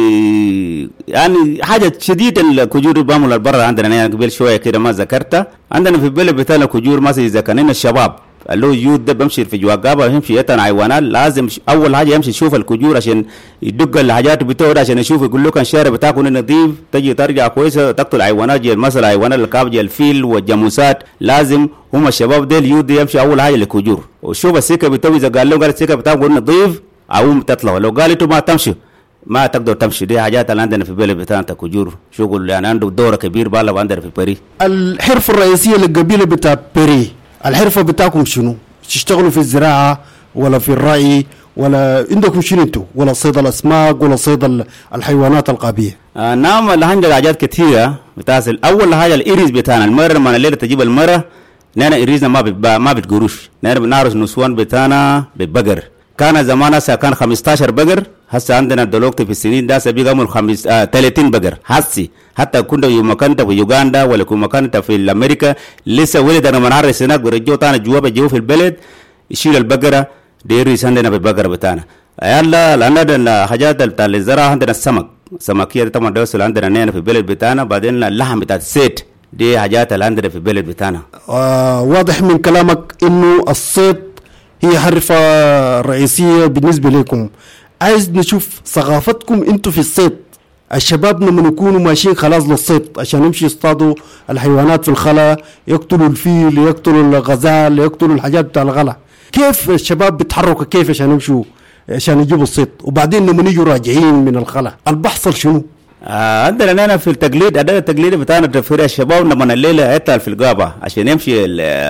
يعني حاجه شديده. الكجور بيعملوا البر عندنا يعني قبل شويه كده ما ذكرتها. عندنا في البلد بتاعنا الكجور مثلا اذا كان الشباب اللي هو يود ده بمشي في جواقابه يمشي يتن حيوانات، لازم اول حاجه يمشي يشوف الكجور عشان يدق الحاجات بتوعه عشان يشوف يقول لك الشارع بتاعكم نظيف، تجي ترجع كويسه تقتل حيوانات زي مثلا حيوانات الكاب زي الفيل والجاموسات. لازم هم الشباب ديل يود يمشي اول حاجه للكجور وشوف السكه بتوعه. اذا قال لهم قال السكه بتاعكم نظيف او تطلع، لو قال انتوا ما تمشوا ما تقدر تمشي. دي حاجات اللي عندنا في البلد بتاعنا كجور شغل يعني عنده دور كبير بالله عندنا في بيري. الحرفه الرئيسيه للقبيله بتاع بيري، الحرفه بتاعكم شنو؟ تشتغلوا في الزراعه ولا في الرعي ولا عندكم شنو انتوا؟ ولا صيد الاسماك ولا صيد الحيوانات القابيه؟ آه نعم، اللي عندنا حاجات كثيره بتحصل. اول حاجه الاريز بتاعنا، المره لما الليله تجيب المره نحن اريزنا ما بتبا ما بتقروش، نحن بنعرس نسوان بتاعنا ببقر. كان زمان هسه كان خمستاشر بقر، هسه عندنا دلوقتي في السنين ده بيقاموا خمس آه ثلاثين بقر. هسي حتى كنت يوم كنت في يوغندا ولا كنت كنت في امريكا لسه ولد انا منعرس هناك ورجعوا تاني جوا بيجوا في البلد يشيل البقره دي يريس عندنا بالبقره بتاعنا. يلا عندنا حاجات بتاع الزراعه، عندنا السمك سمكيه طبعا دوسل عندنا هنا في البلد بتاعنا. بعدين اللحم بتاع السيت دي حاجات اللي عندنا في البلد بتاعنا. آه واضح من كلامك انه الصيد هي حرفة رئيسية بالنسبة لكم. عايز نشوف ثقافتكم انتوا في الصيد. الشباب لما يكونوا ماشيين خلاص للصيد عشان يمشي يصطادوا الحيوانات في الخلا، يقتلوا الفيل، يقتلوا الغزال، يقتلوا الحاجات بتاع الغلا، كيف الشباب بيتحركوا كيف عشان يمشوا عشان يجيبوا الصيد؟ وبعدين لما يجوا راجعين من الخلا البحصل شنو؟ آه عندنا هنا في التقليد، عندنا التقليد بتاعنا تفريع الشباب لما الليلة يطلع في الغابة عشان يمشي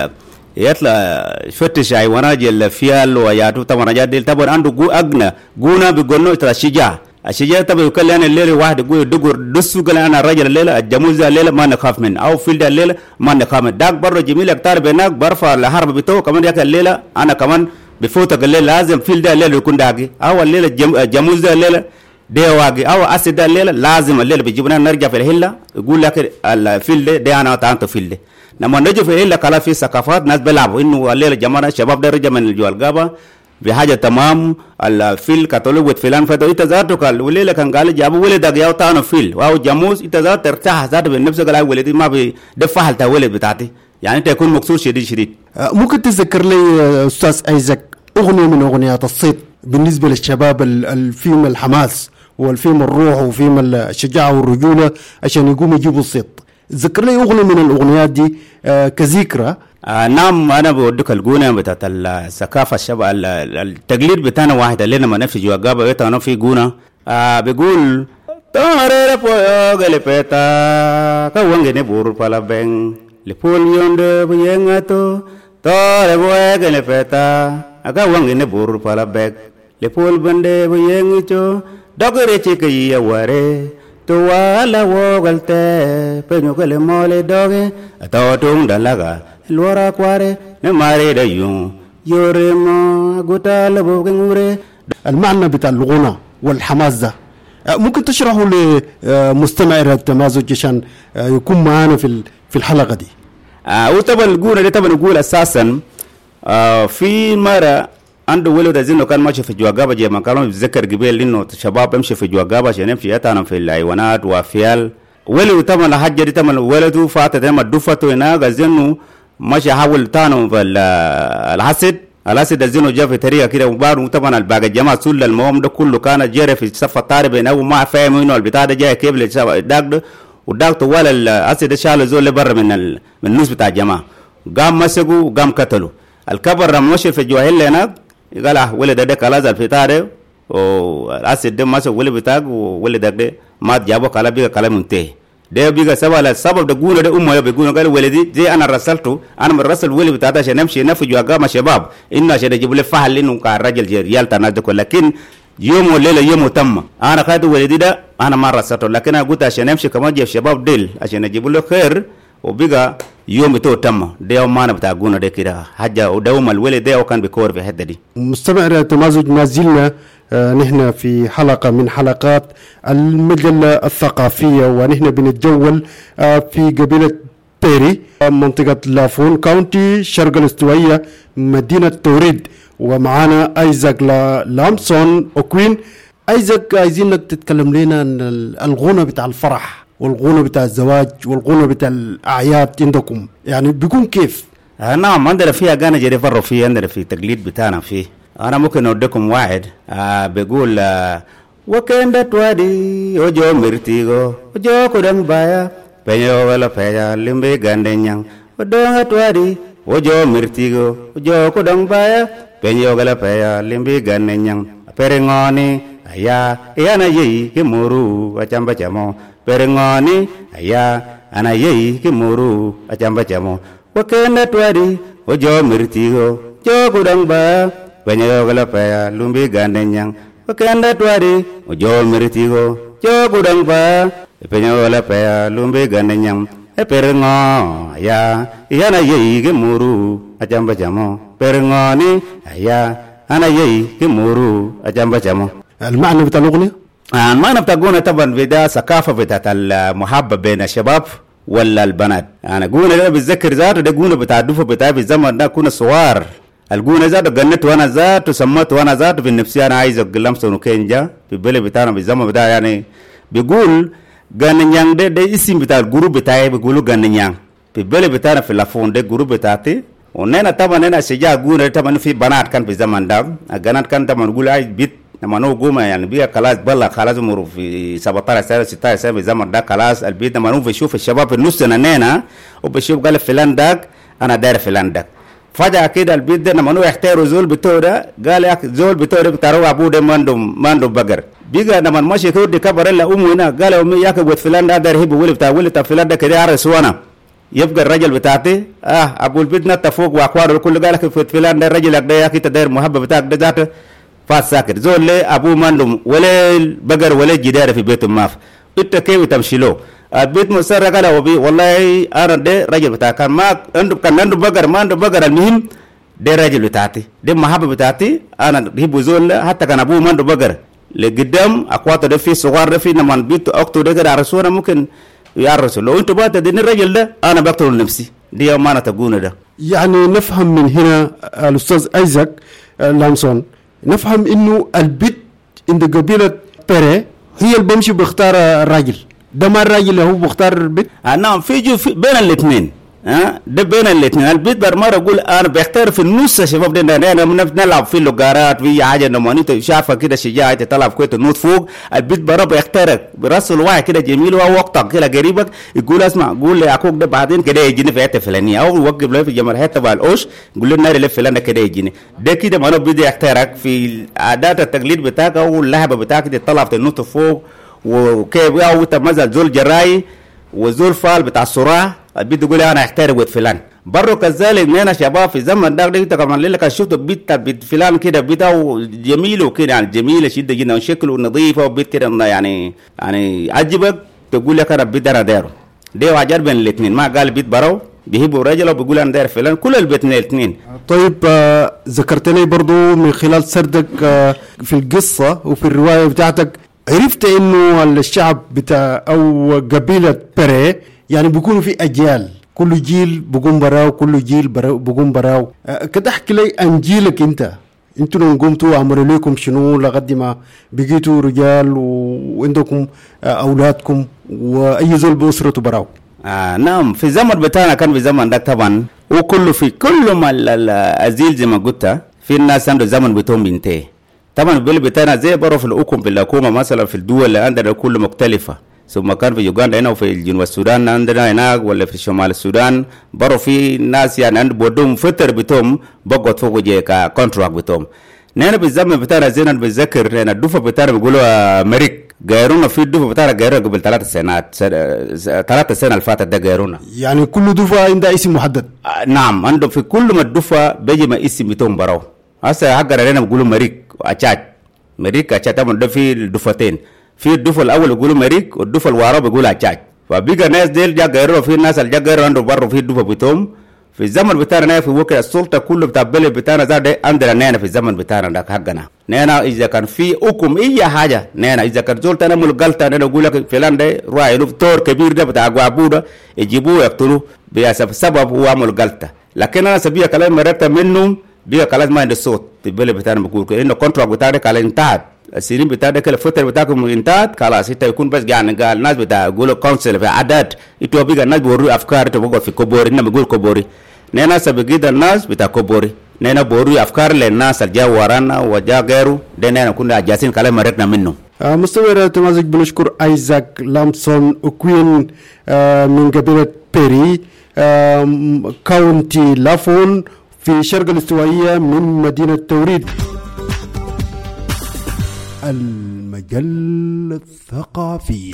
يطلع يفتش حيوانات الفيال وياتو طبعا حاجات دي. طبعا عنده جو اغنى جونا بيقولوا ترى شجاع الشجاع طبعا يقول انا الليله واحد يقول دغور دسو قال انا الرجل الليله الجاموس الليله ما نخاف منه او فيل الليله ما نخاف منه. داك بره جميل اكتر بينك برفع الحرب بتوعه كمان ياك الليله انا كمان بفوتك الليله لازم فيل ده الليله يكون داقي او الليله الجاموس ده الليله ده واقي او اسد ده الليله لازم الليله بيجيبنا نرجع في الهله يقول لك الفيل ده, ده انا تانتو فيل ده. لما نجي في إلا كلا في ثقافات ناس بيلعبوا إنه الليلة جماعة الشباب ده رجع من الجوال غابة بحاجة تمام الفيل كتولو وتفيلان فتو إتزارتو قال وليلة كان قال جابوا ولدك ياو تانو فيل واو جاموس إتزارت ترتاح ذاته بالنفس قال ولدي ما بيدفع حالته ولد بتاعتي يعني أنت يكون مكسور شديد شديد. ممكن تذكر لي أستاذ أيزاك أغنية من أغنيات الصيد بالنسبة للشباب الفيلم الحماس والفيلم الروح وفيلم الشجاعة والرجولة عشان يقوموا يجيبوا الصيد؟ ذكر لي أغنية من الأغنيات دي آه كذكرى. آه نعم أنا بودك الجونة بتاعت الثقافة الشباب التقليد بتاعنا واحد اللي لما نفسي جوا جابا بيتنا في جونة آه بيقول تمرر بويو غلبتا كوانجني بور فلا بين لبول يوند بينغتو تور بوغ لفتا أكا وانغين بور فالا بك لبول بند بينغتو دغري تشكي يواري توala wogalte penyo kele mole doge atotong dalaga luara kware ne mare da yun yoremo guta labo ngure. المعنى بتاع الغنى والحماس ده ممكن تشرحه لمستمع التمازج عشان يكون معانا في في الحلقه دي؟ اه وطبعا الغنى ده طبعا نقول اساسا آه في مره عنده ولد زينو كان ماشي في جواغابا جي ما كانوا يتذكر قبل انه شباب يمشي في جواغابا عشان يمشي يتعلم في الحيوانات وافيال ولد طبعا الحاجه دي طبعا ولده فاتت ما دفته هناك زينو ماشي حاول تانو في الحسد الحسد زينو جاء في طريقه كده وبعد طبعا الباقي الجماعه سل المهم ده كله كان جري في صف الطارب هنا وما فاهم انه البتاع ده جاي كيف داك ده وداك طوال الحسد شال زول بره من ال... من النص بتاع الجماعه قام مسكوا وقام قتلوا الكبر لما مشي في جواهل هناك قال اه ولد ده كلاز الفتاة والأسد ده ماسك ولد بتاعك وولد ده ما جابه كلا بيجا كلا منتهي ده بيجا سبب السبب ده قوله ده أمه يبيقولوا قال ولدي زي أنا رسلته أنا من رسل ولد بتاعته عشان نمشي نفجوا أقام شباب إنه عشان يجيب له فحل إنه كراجل ريال تنادق لكن يوم والليلة يوم تم أنا خاطر ولدي ده أنا ما رسلته لكن أنا قلت عشان نمشي كمان جيب شباب ديل عشان يجيب له خير وبيجا يوم تو تم ده يوم ما نبتاع قونا ده كده حاجة ودوم الولد ده وكان بيكور في الحتة دي. مستمع التمازج ما زلنا آه نحن في حلقة من حلقات المجلة الثقافية ونحن بنتجول آه في قبيلة بيري آه منطقة لافون كاونتي شرق الاستوائية مدينة توريد ومعانا ايزاك لامسون اوكوين. ايزاك عايزينك تتكلم لنا عن الغنى بتاع الفرح والغنى بتاع الزواج والغنى بتاع الأعياد عندكم يعني بيكون كيف؟ آه نعم عندنا فيها أغاني جري فروا فيه عندنا في تقليد بتاعنا فيه. أنا ممكن أوديكم واحد آه بيقول آه وكندا توادي وجو مرتيغو وجو كودم بايا بينيو ولا بيا لمبي غاندينيان ودونغ توادي وجو مرتيغو وجو كودم بايا بينيو ولا بيا لمبي غاندينيان perengoni aya yana yei kimuru achamba chamo perengoni aya ana yei kimuru achamba chamo wakenda twari ojo mirtigo jo gudang ba banyo gala pa lumbi gandenyang wakenda twari ojo mirtigo jo gudang ba banyo gala pa lumbi gandenyang e perengo aya yana yei kimuru achamba chamo perengoni aya أنا يي كمورو أجنب جمو. المعنى بتاع الأغنية؟ المعنى بتاع الأغنية طبعا بدا ثقافة بتاعت المحبة بين الشباب ولا البنات. أنا قولنا ده بتذكر ذاته ده قولنا بتاع الدفع بتاعي في الزمن ده كنا صغار. القولنا ذاته قلت وأنا ذات وسمت وأنا ذات في نفسي أنا عايز أقلم سونو كينجا في بلي بتاعنا في الزمن بتاع يعني بيقول غانيان ده ده اسم بتاع الجروب بتاعي بيقولوا غانيان في بلي بتاعنا في لافون ده جروب بتاعتي. ونحن طبعا هنا سجى قولنا طبعا في بنات كان في زمن ده البنات كان طبعا نقول عايز بيت لما نو قوما يعني بيها خلاص بلا خلاص مروا في سبعتاشر سنة ستاشر سنة في زمن ده خلاص البيت لما نو بيشوف الشباب في النص نينا وبيشوف قال فلان داك أنا داير فلان داك فجأة كده البيت ده لما نو يختاروا زول بتوره قال يا زول بتوره بتروح أبوه ده ماندو ماندو بقر بيجا لما ماشي كده كبر إلا أمه هنا قال أمي ياك بود فلان ده داير هيبو ولي بتاع ولي بتاع فلان ده كده عارف سوانا يبقى الرجل بتاعتي اه ابو البيت نتفوق واقوار كل قالك في فلان ده الرجل ده يا اخي تدير محبه بتاعك ده ذاته فاس ساكت زول لي ابو مندم ولا بقر ولا جدار في بيته ماف انت كيف تمشي له البيت مسر قال وبي والله انا ده رجل بتاعك كان ما عنده كان عنده بقر ما عنده بقر المهم ده رجل بتاعتي ده محبه بتاعتي انا بحب زول حتى كان ابوه ما عنده بقر لقدام اقواته ده في صغار ده في لما البيت اكتو ده كده عرسونا ممكن يا رسول لو انت بات دين الرجل ده انا بقتل نفسي دي يوم ما تقولنا ده. يعني نفهم من هنا الاستاذ ايزاك لامسون نفهم انه البيت عند قبيله بيري هي اللي بمشي بختار الراجل ده ما الراجل هو بختار البيت. آه نعم في جو في بين الاثنين ها أه؟ ده بين الاثنين البيت برمار اقول انا بختار في النص شباب ده انا نلعب في اللوغارات في حاجه لما انت شايفه كده شجاعه تلعب كويس نوت فوق البيت برا بيختارك براسه واحد كده جميل ووقتك كده قريبك يقول اسمع قول لي اخوك ده بعدين كده يجيني في حته فلانيه او وقف له في جمال حته تبع الاوش قول له النار اللي فلان كده يجيني ده كده ما بده يختارك في عادات التقليد بتاعك او اللهبه بتاعك دي طلع في النوت فوق وكيف او تمثل زول جراي وزول فال بتاع الصراع البيت يقول انا احترق بيت فلان. برضه كذلك نحن شباب في الزمن ده انت كمان لك شفت بيت بيت فلان كده بيته جميل وكده يعني جميله شده جدا وشكله نظيفه وبيت كده يعني يعني عجبك تقول لك انا بيت انا دايره. ده وعجب بين الاثنين ما قال بيت براو بيهبوا رجل وبيقول انا داير فلان كل البيت من الاثنين. طيب آه ذكرت لي برضو من خلال سردك آه في القصه وفي الروايه بتاعتك عرفت انه الشعب بتاع او قبيله بري يعني بيكونوا في اجيال كل جيل بقوم براو كل جيل بقوم براو. أه كده احكي لي عن جيلك انت انتوا لما قمتوا عملوا لكم شنو لغد ما بقيتوا رجال وعندكم اولادكم واي زول باسرته براو. آه نعم في الزمن بتاعنا كان في الزمن ده طبعا وكله في كل ما الازيل زي ما قلت في الناس عنده زمن بتوم بينتهي. طبعا البلد بتاعنا زي برا في الحكم في الحكومه مثلا في الدول اللي عندنا كل مختلفه ثم كان في يوغندا هنا وفي جنوب السودان عندنا هناك ولا في شمال السودان برا في ناس يعني عند بودهم فتر بتوم بقعد فوق جيكا كونتراكت بتوم. نحن بالزمن بتاعنا زينا بنذكر هنا الدفه بتاعنا بيقولوا امريك غيرونا في الدفه بتاعنا غيرونا قبل ثلاث سنوات ثلاث سنين اللي فاتت ده غيرونا. يعني كل دفه عندها اسم محدد. آه نعم عنده في كل ما الدفه بيجي ما اسم بتوم براو. هسه حق علينا بيقولوا مريك وأشاد مريك أشاد طبعا ده في الدفتين في الدفة الأول يقولوا مريك والدفة الوراء بيقولوا أشاد. فبيجا ناس ديل جا غيروا في الناس اللي جا غيروا عنده برضه في الدفة بتوم في الزمن بتاعنا في وقت السلطة كله بتاع البلد بتاعنا ده عندنا نحن في الزمن بتاعنا ده حقنا نحن إذا كان في حكم أي حاجة نحن إذا كان زول تنا ملقلت أنا أقول لك فلان ده راعي له تور كبير ده بتاع عبودة يجيبوه يقتلوه بسبب سبب هو عمل غلطة. لكن أنا سبيه كلام مرتب منهم بيجا خلاص ما عند الصوت البلد بتاعنا بيقول كده انه كونتراكت بتاعك على انتهت السنين بتاعك الفتره بتاعكم انتهت خلاص انت يكون بس يعني قال الناس بتاع يقولوا كونسل في عدد انتوا بيجا الناس بيوروا افكار تبغوا في كوبوري انما بيقول كوبوري نينا سبقيد الناس بتاع كوبوري نينا بيوروا افكار للناس اللي جاوا ورانا وجا غيره ده نينا كنا جالسين كلام مرتنا منه. آه مستمر تمازج بنشكر ايزاك لامسون اوكوين آه من قبيله بيري آه كاونتي لافون في شرق الاستوائية من مدينة توريد. المجلة الثقافية.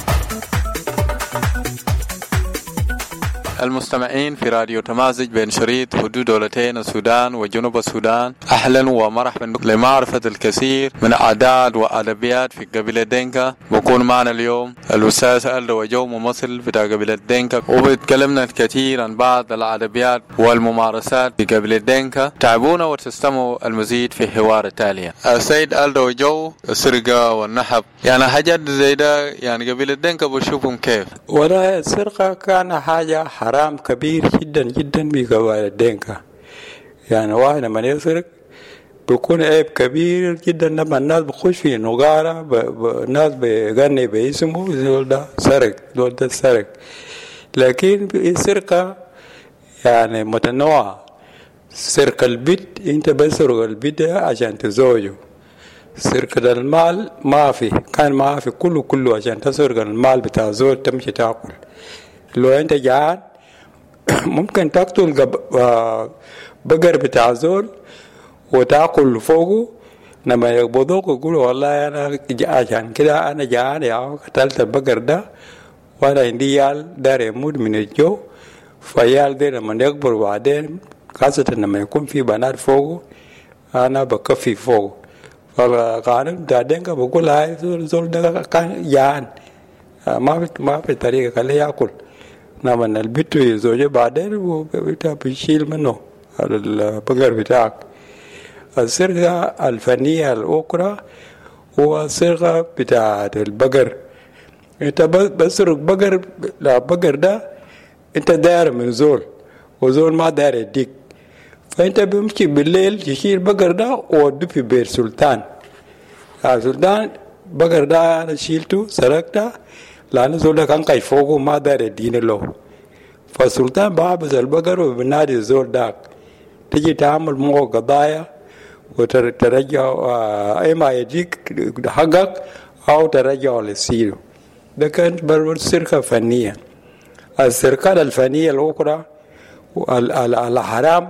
المستمعين في راديو تمازج بين شريط حدود دولتين السودان وجنوب السودان أهلا ومرحبا لمعرفة الكثير من أعداد وأدبيات في قبيلة دينكا. بكون معنا اليوم الأستاذ ألدو وجو ممثل بتاع قبيلة دينكا وبتكلمنا الكثير عن بعض الأدبيات والممارسات في قبيلة دينكا. تابعونا وتستمعوا المزيد في الحوار التالي. السيد ألدو وجو السرقة والنحب يعني حاجات زي ده يعني قبيلة دينكا بشوفهم كيف؟ ولا السرقة كان حاجة حرام كبير جدا جدا بقبائل الدينكا. يعني واحد لما يسرق بيكون عيب كبير جدا لما الناس بخش في نقارة الناس بيغني باسمه زول ده سرق زول ده سرق. لكن السرقة يعني متنوعة. سرقة البيت انت بسرق البيت عشان تزوجه. سرقة المال ما في كان ما في كله كله عشان تسرق المال بتاع زول تمشي تاكل. لو انت جعان ممكن تقتل بقر بتاع زول وتاكل فوقه لما يقبضوك يقولوا والله انا عشان كده انا جعان يا قتلت البقر ده وانا عندي يال دار يموت من الجو. فيال ده لما يكبر بعدين خاصة لما يكون في بنات فوقه انا بكفي فوقه. فالقانون بتاع دينكا بقول هاي زول ده كان جعان ما في ما في طريقة خليه ياكل. لما البيت يزوجه بعدين وبيتا بيشيل منه البقر بتاعك. السرقة الفنية الأخرى هو السرقة بتاعت البقر. انت بسرق بقر لا بقر ده انت داير من زول وزول ما داير يديك. فانت بيمشي بالليل تشيل بقر ده ووديه في بيت سلطان. السلطان بقر ده انا شيلته سرقته لأن زول كان قاي فوقه ما دار الدين له. فالسلطان بحبس البقر وبنادي الزول داك تجي تعمل معه قضايا وترجع إما يديك حقك أو ترجع للسيرو. ده كانت برضه سرقة فنية. السرقة الفنية الأخرى الحرام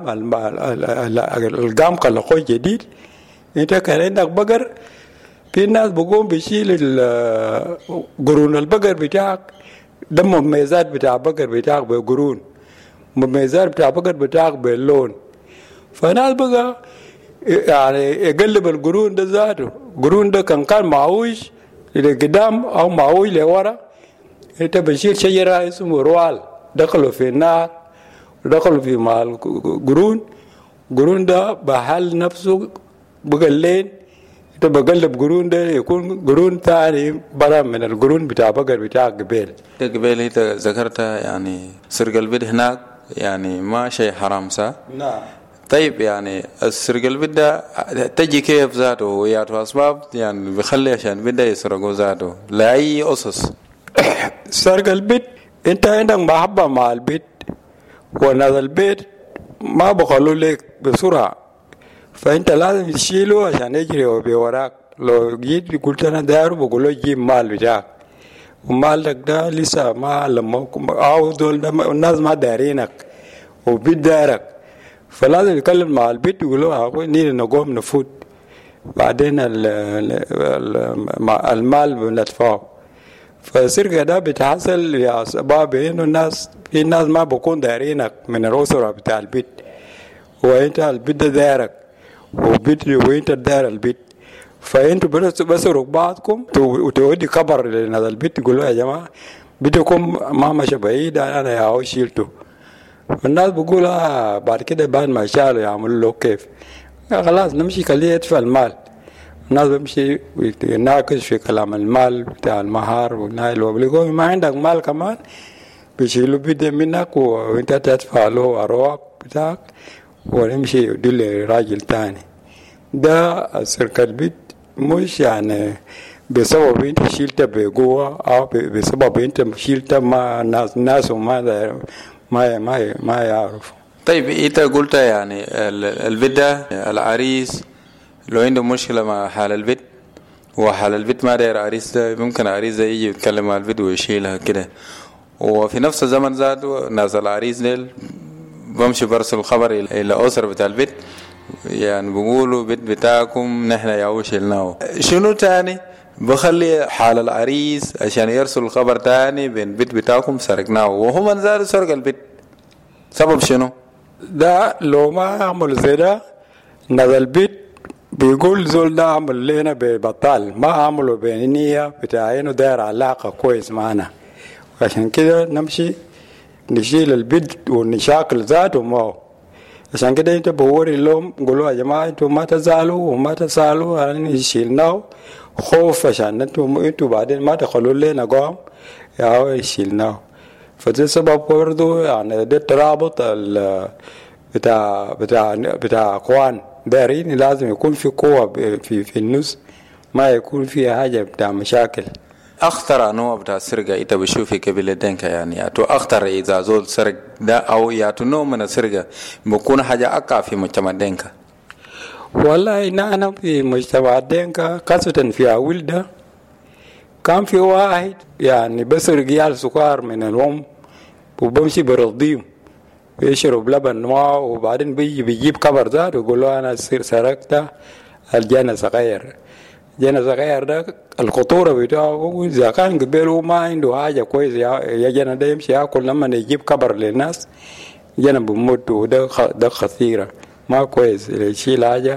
القام كالقوي جديد. أنت كان عندك بقر في ناس بقوم بيشيل قرون البقر بتاعك ده مميزات بتاع بقر بتاعك بقرون، مميزات بتاع بقر بتاعك باللون. فناس بقى يعني يقلب القرون ده ذاته، قرون ده كان كان معوج لقدام او معوج لورا. انت بشيل شجره اسمه روال دخلوا في النار ودخلوا في مع القرون، قرون ده بحل نفسه بقى الليل. انت بقلب قرون ده يكون قرون ثاني برا من القرون بتاع بقر بتاع قبيل. قبيل انت ذكرتها يعني سرق البيت هناك يعني ما شيء حرام صح؟ نعم. طيب يعني السرق البيت ده تجي كيف ذاته وياته اسباب يعني بيخلي عشان بده يسرقوا ذاته لاي اسس؟ سرق البيت انت عندك محبه مع البيت ونادى البيت ما بخلوا لك بسرعه، فانت لازم تشيله عشان يجري بوراك. لو جيت قلت انا داير بقول له جيب مال بتاعك ومالك ده لسه ما لما او دول الناس ما دارينك وبيت دارك، فلازم يتكلم مع البيت يقول له اخوي نيجي نقوم نفوت بعدين المال بندفعه. فالسرقة ده بتحصل لأسباب إنه الناس في ناس ما بكون دارينك من الأسرة بتاع البيت، وأنت البيت ده دارك وبيت وأنت دار البيت، فأنتوا بس بسرق بعضكم وتودي خبر لهذا البيت تقول له يا جماعة بيتكم ما مشى بعيد أنا يا هو شيلته. الناس بقول آه بعد كده بعد ما شالوا يعملوا له كيف، خلاص نمشي خليه يدفع المال. الناس بمشي ويناقش في كلام المال بتاع المهار والنايل وبلغوا ما عندك مال كمان بيشيلوا بيده منك وانت تدفع له أرواق بتاعك ونمشي يدل راجل تاني. ده سرقة البيت مش يعني بسبب انت شيلته بقوة او بسبب انت شيلته ما ناس ناس وما ما ما ما يعرفوا. طيب انت قلت يعني البيت ده العريس لو عنده مشكلة مع حال البيت وحال البيت ما داير عريس ده ممكن عريس ده يجي يتكلم مع البيت ويشيلها كده، وفي نفس الزمن ذاته ناس العريس ديل بمشي برسل الخبر إلى أسر بتاع البيت يعني بيقولوا بيت بتاعكم نحن ياو شيلناه. شنو تاني بخلي حال العريس عشان يرسل الخبر تاني بين بيت بتاعكم سرقناه وهم انزالوا سرق البيت؟ سبب شنو؟ ده لو ما عمل زي ده نزل البيت بيقول زول ده عمل لنا ببطال ما عملوا بنية بتاعينه داير علاقة كويس معنا، عشان كده نمشي نشيل البيت ونشاكل ذاته ما. عشان كده انت بوري لهم قولوا يا جماعة انتوا ما تزعلوا وما تسالوا يعني شيلناه خوف عشان انتوا انتوا بعدين ما تخلوا لنا قام يا شيلناه. فده سبب برضه يعني ده الترابط بتاع بتاع بتاع اخوان دارين لازم يكون في قوة في في النص ما يكون فيها حاجة بتاع مشاكل. أخطر أنواع بتاع السرقة أنت بشوف في قبيلة دينكا يعني ياتو أخطر إذا زول سرق ده أو ياتو نوع من السرقة بكون حاجة أقع في مجتمع دينكا؟ والله أنا في مجتمع دينكا خاصة في أول ده كان في واحد يعني بسرق عيال سكر من الأم وبمشي برضيهم يشرب لبن معه وبعدين بيجي بيجيب كبر ذات ويقول له أنا سرقت الجنة صغير. جنة صغير ده الخطورة بتاعه إذا كان قبله ما عنده حاجة كويس يا جنة ده يمشي يأكل لما يجيب كبر للناس جنة بموت وده ده خطيرة ما كويس يشيل حاجة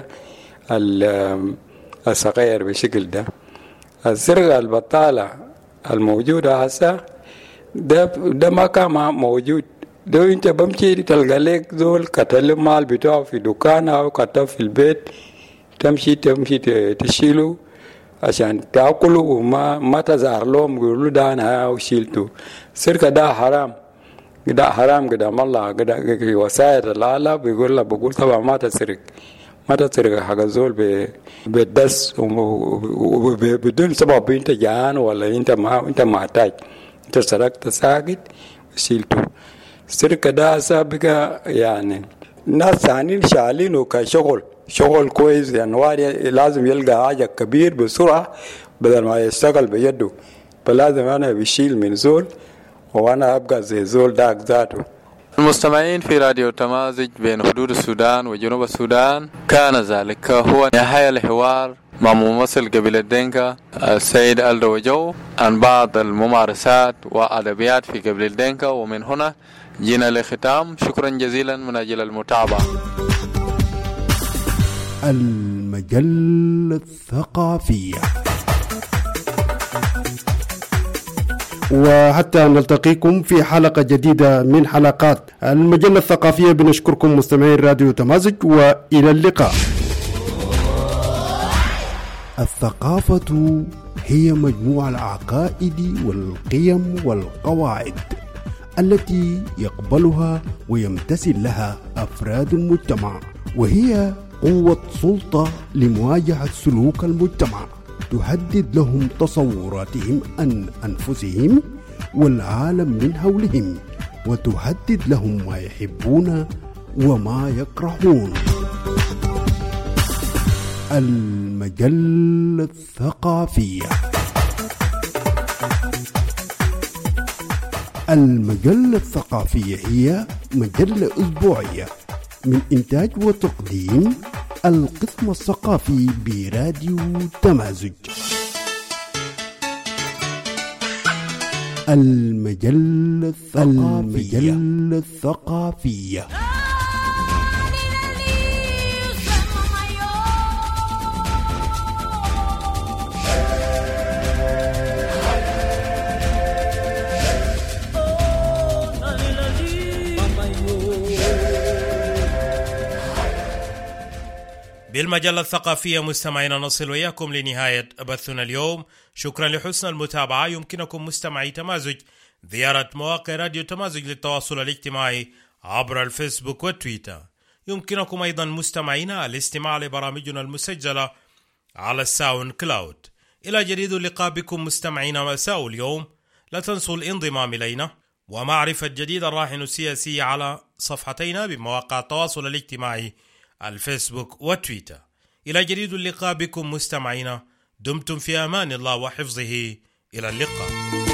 الصغير بشكل ده. السرقة البطالة الموجودة هسه ده ده ما كان موجود. ده انت بمشي تلقى لك زول قتل مال بتاعه في دكان او قتل في البيت تمشي تمشي تشيله عشان تاكله وما ما تزار لهم يقولوا ده انا وشيلته. السرقه ده حرام ده حرام قدام الله قد وسائل الله بيقول له بقول طبعا ما تسرق ما تسرق حق زول بالدس بدون سبب انت جعان ولا انت ما انت محتاج انت سرقت ساقط وشيلته. السرقة ده سابقة يعني ناس ثانيين شغالينه كشغل شغل كويس يعني واحد لازم يلقى حاجة كبير بسرعة بدل ما يشتغل بيده، فلازم أنا بشيل من زول وأنا أبقى زي زول داك ذاته. المستمعين في راديو تمازج بين حدود السودان وجنوب السودان كان ذلك هو نهاية الحوار مع ممثل قبيلة دينكا السيد ألدو جو عن بعض الممارسات وأدبيات في قبيلة دينكا. ومن هنا جينا لختام. شكرا جزيلا من أجل المتابعة. المجلة الثقافية. وحتى نلتقيكم في حلقة جديدة من حلقات المجلة الثقافية، بنشكركم مستمعي راديو تمازج وإلى اللقاء. الثقافة هي مجموع العقائد والقيم والقواعد التي يقبلها ويمتثل لها أفراد المجتمع، وهي قوة سلطة لمواجهة سلوك المجتمع، تهدد لهم تصوراتهم عن أنفسهم والعالم من حولهم، وتهدد لهم ما يحبون وما يكرهون. المجلة الثقافية. المجلة الثقافية هي مجلة أسبوعية من إنتاج وتقديم القسم الثقافي براديو تمازج. المجلة الثقافية. المجلة الثقافية. بالمجلة الثقافية مستمعينا نصل وياكم لنهاية بثنا اليوم. شكرا لحسن المتابعة. يمكنكم مستمعي تمازج زيارة مواقع راديو تمازج للتواصل الاجتماعي عبر الفيسبوك والتويتر. يمكنكم أيضا مستمعينا الاستماع لبرامجنا المسجلة على الساوند كلاود. إلى جديد اللقاء بكم مستمعينا مساء اليوم. لا تنسوا الانضمام إلينا ومعرفة جديد الراهن السياسي على صفحتينا بمواقع التواصل الاجتماعي الفيسبوك والتويتر. إلى جديد اللقاء بكم مستمعينا. دمتم في أمان الله وحفظه. إلى اللقاء.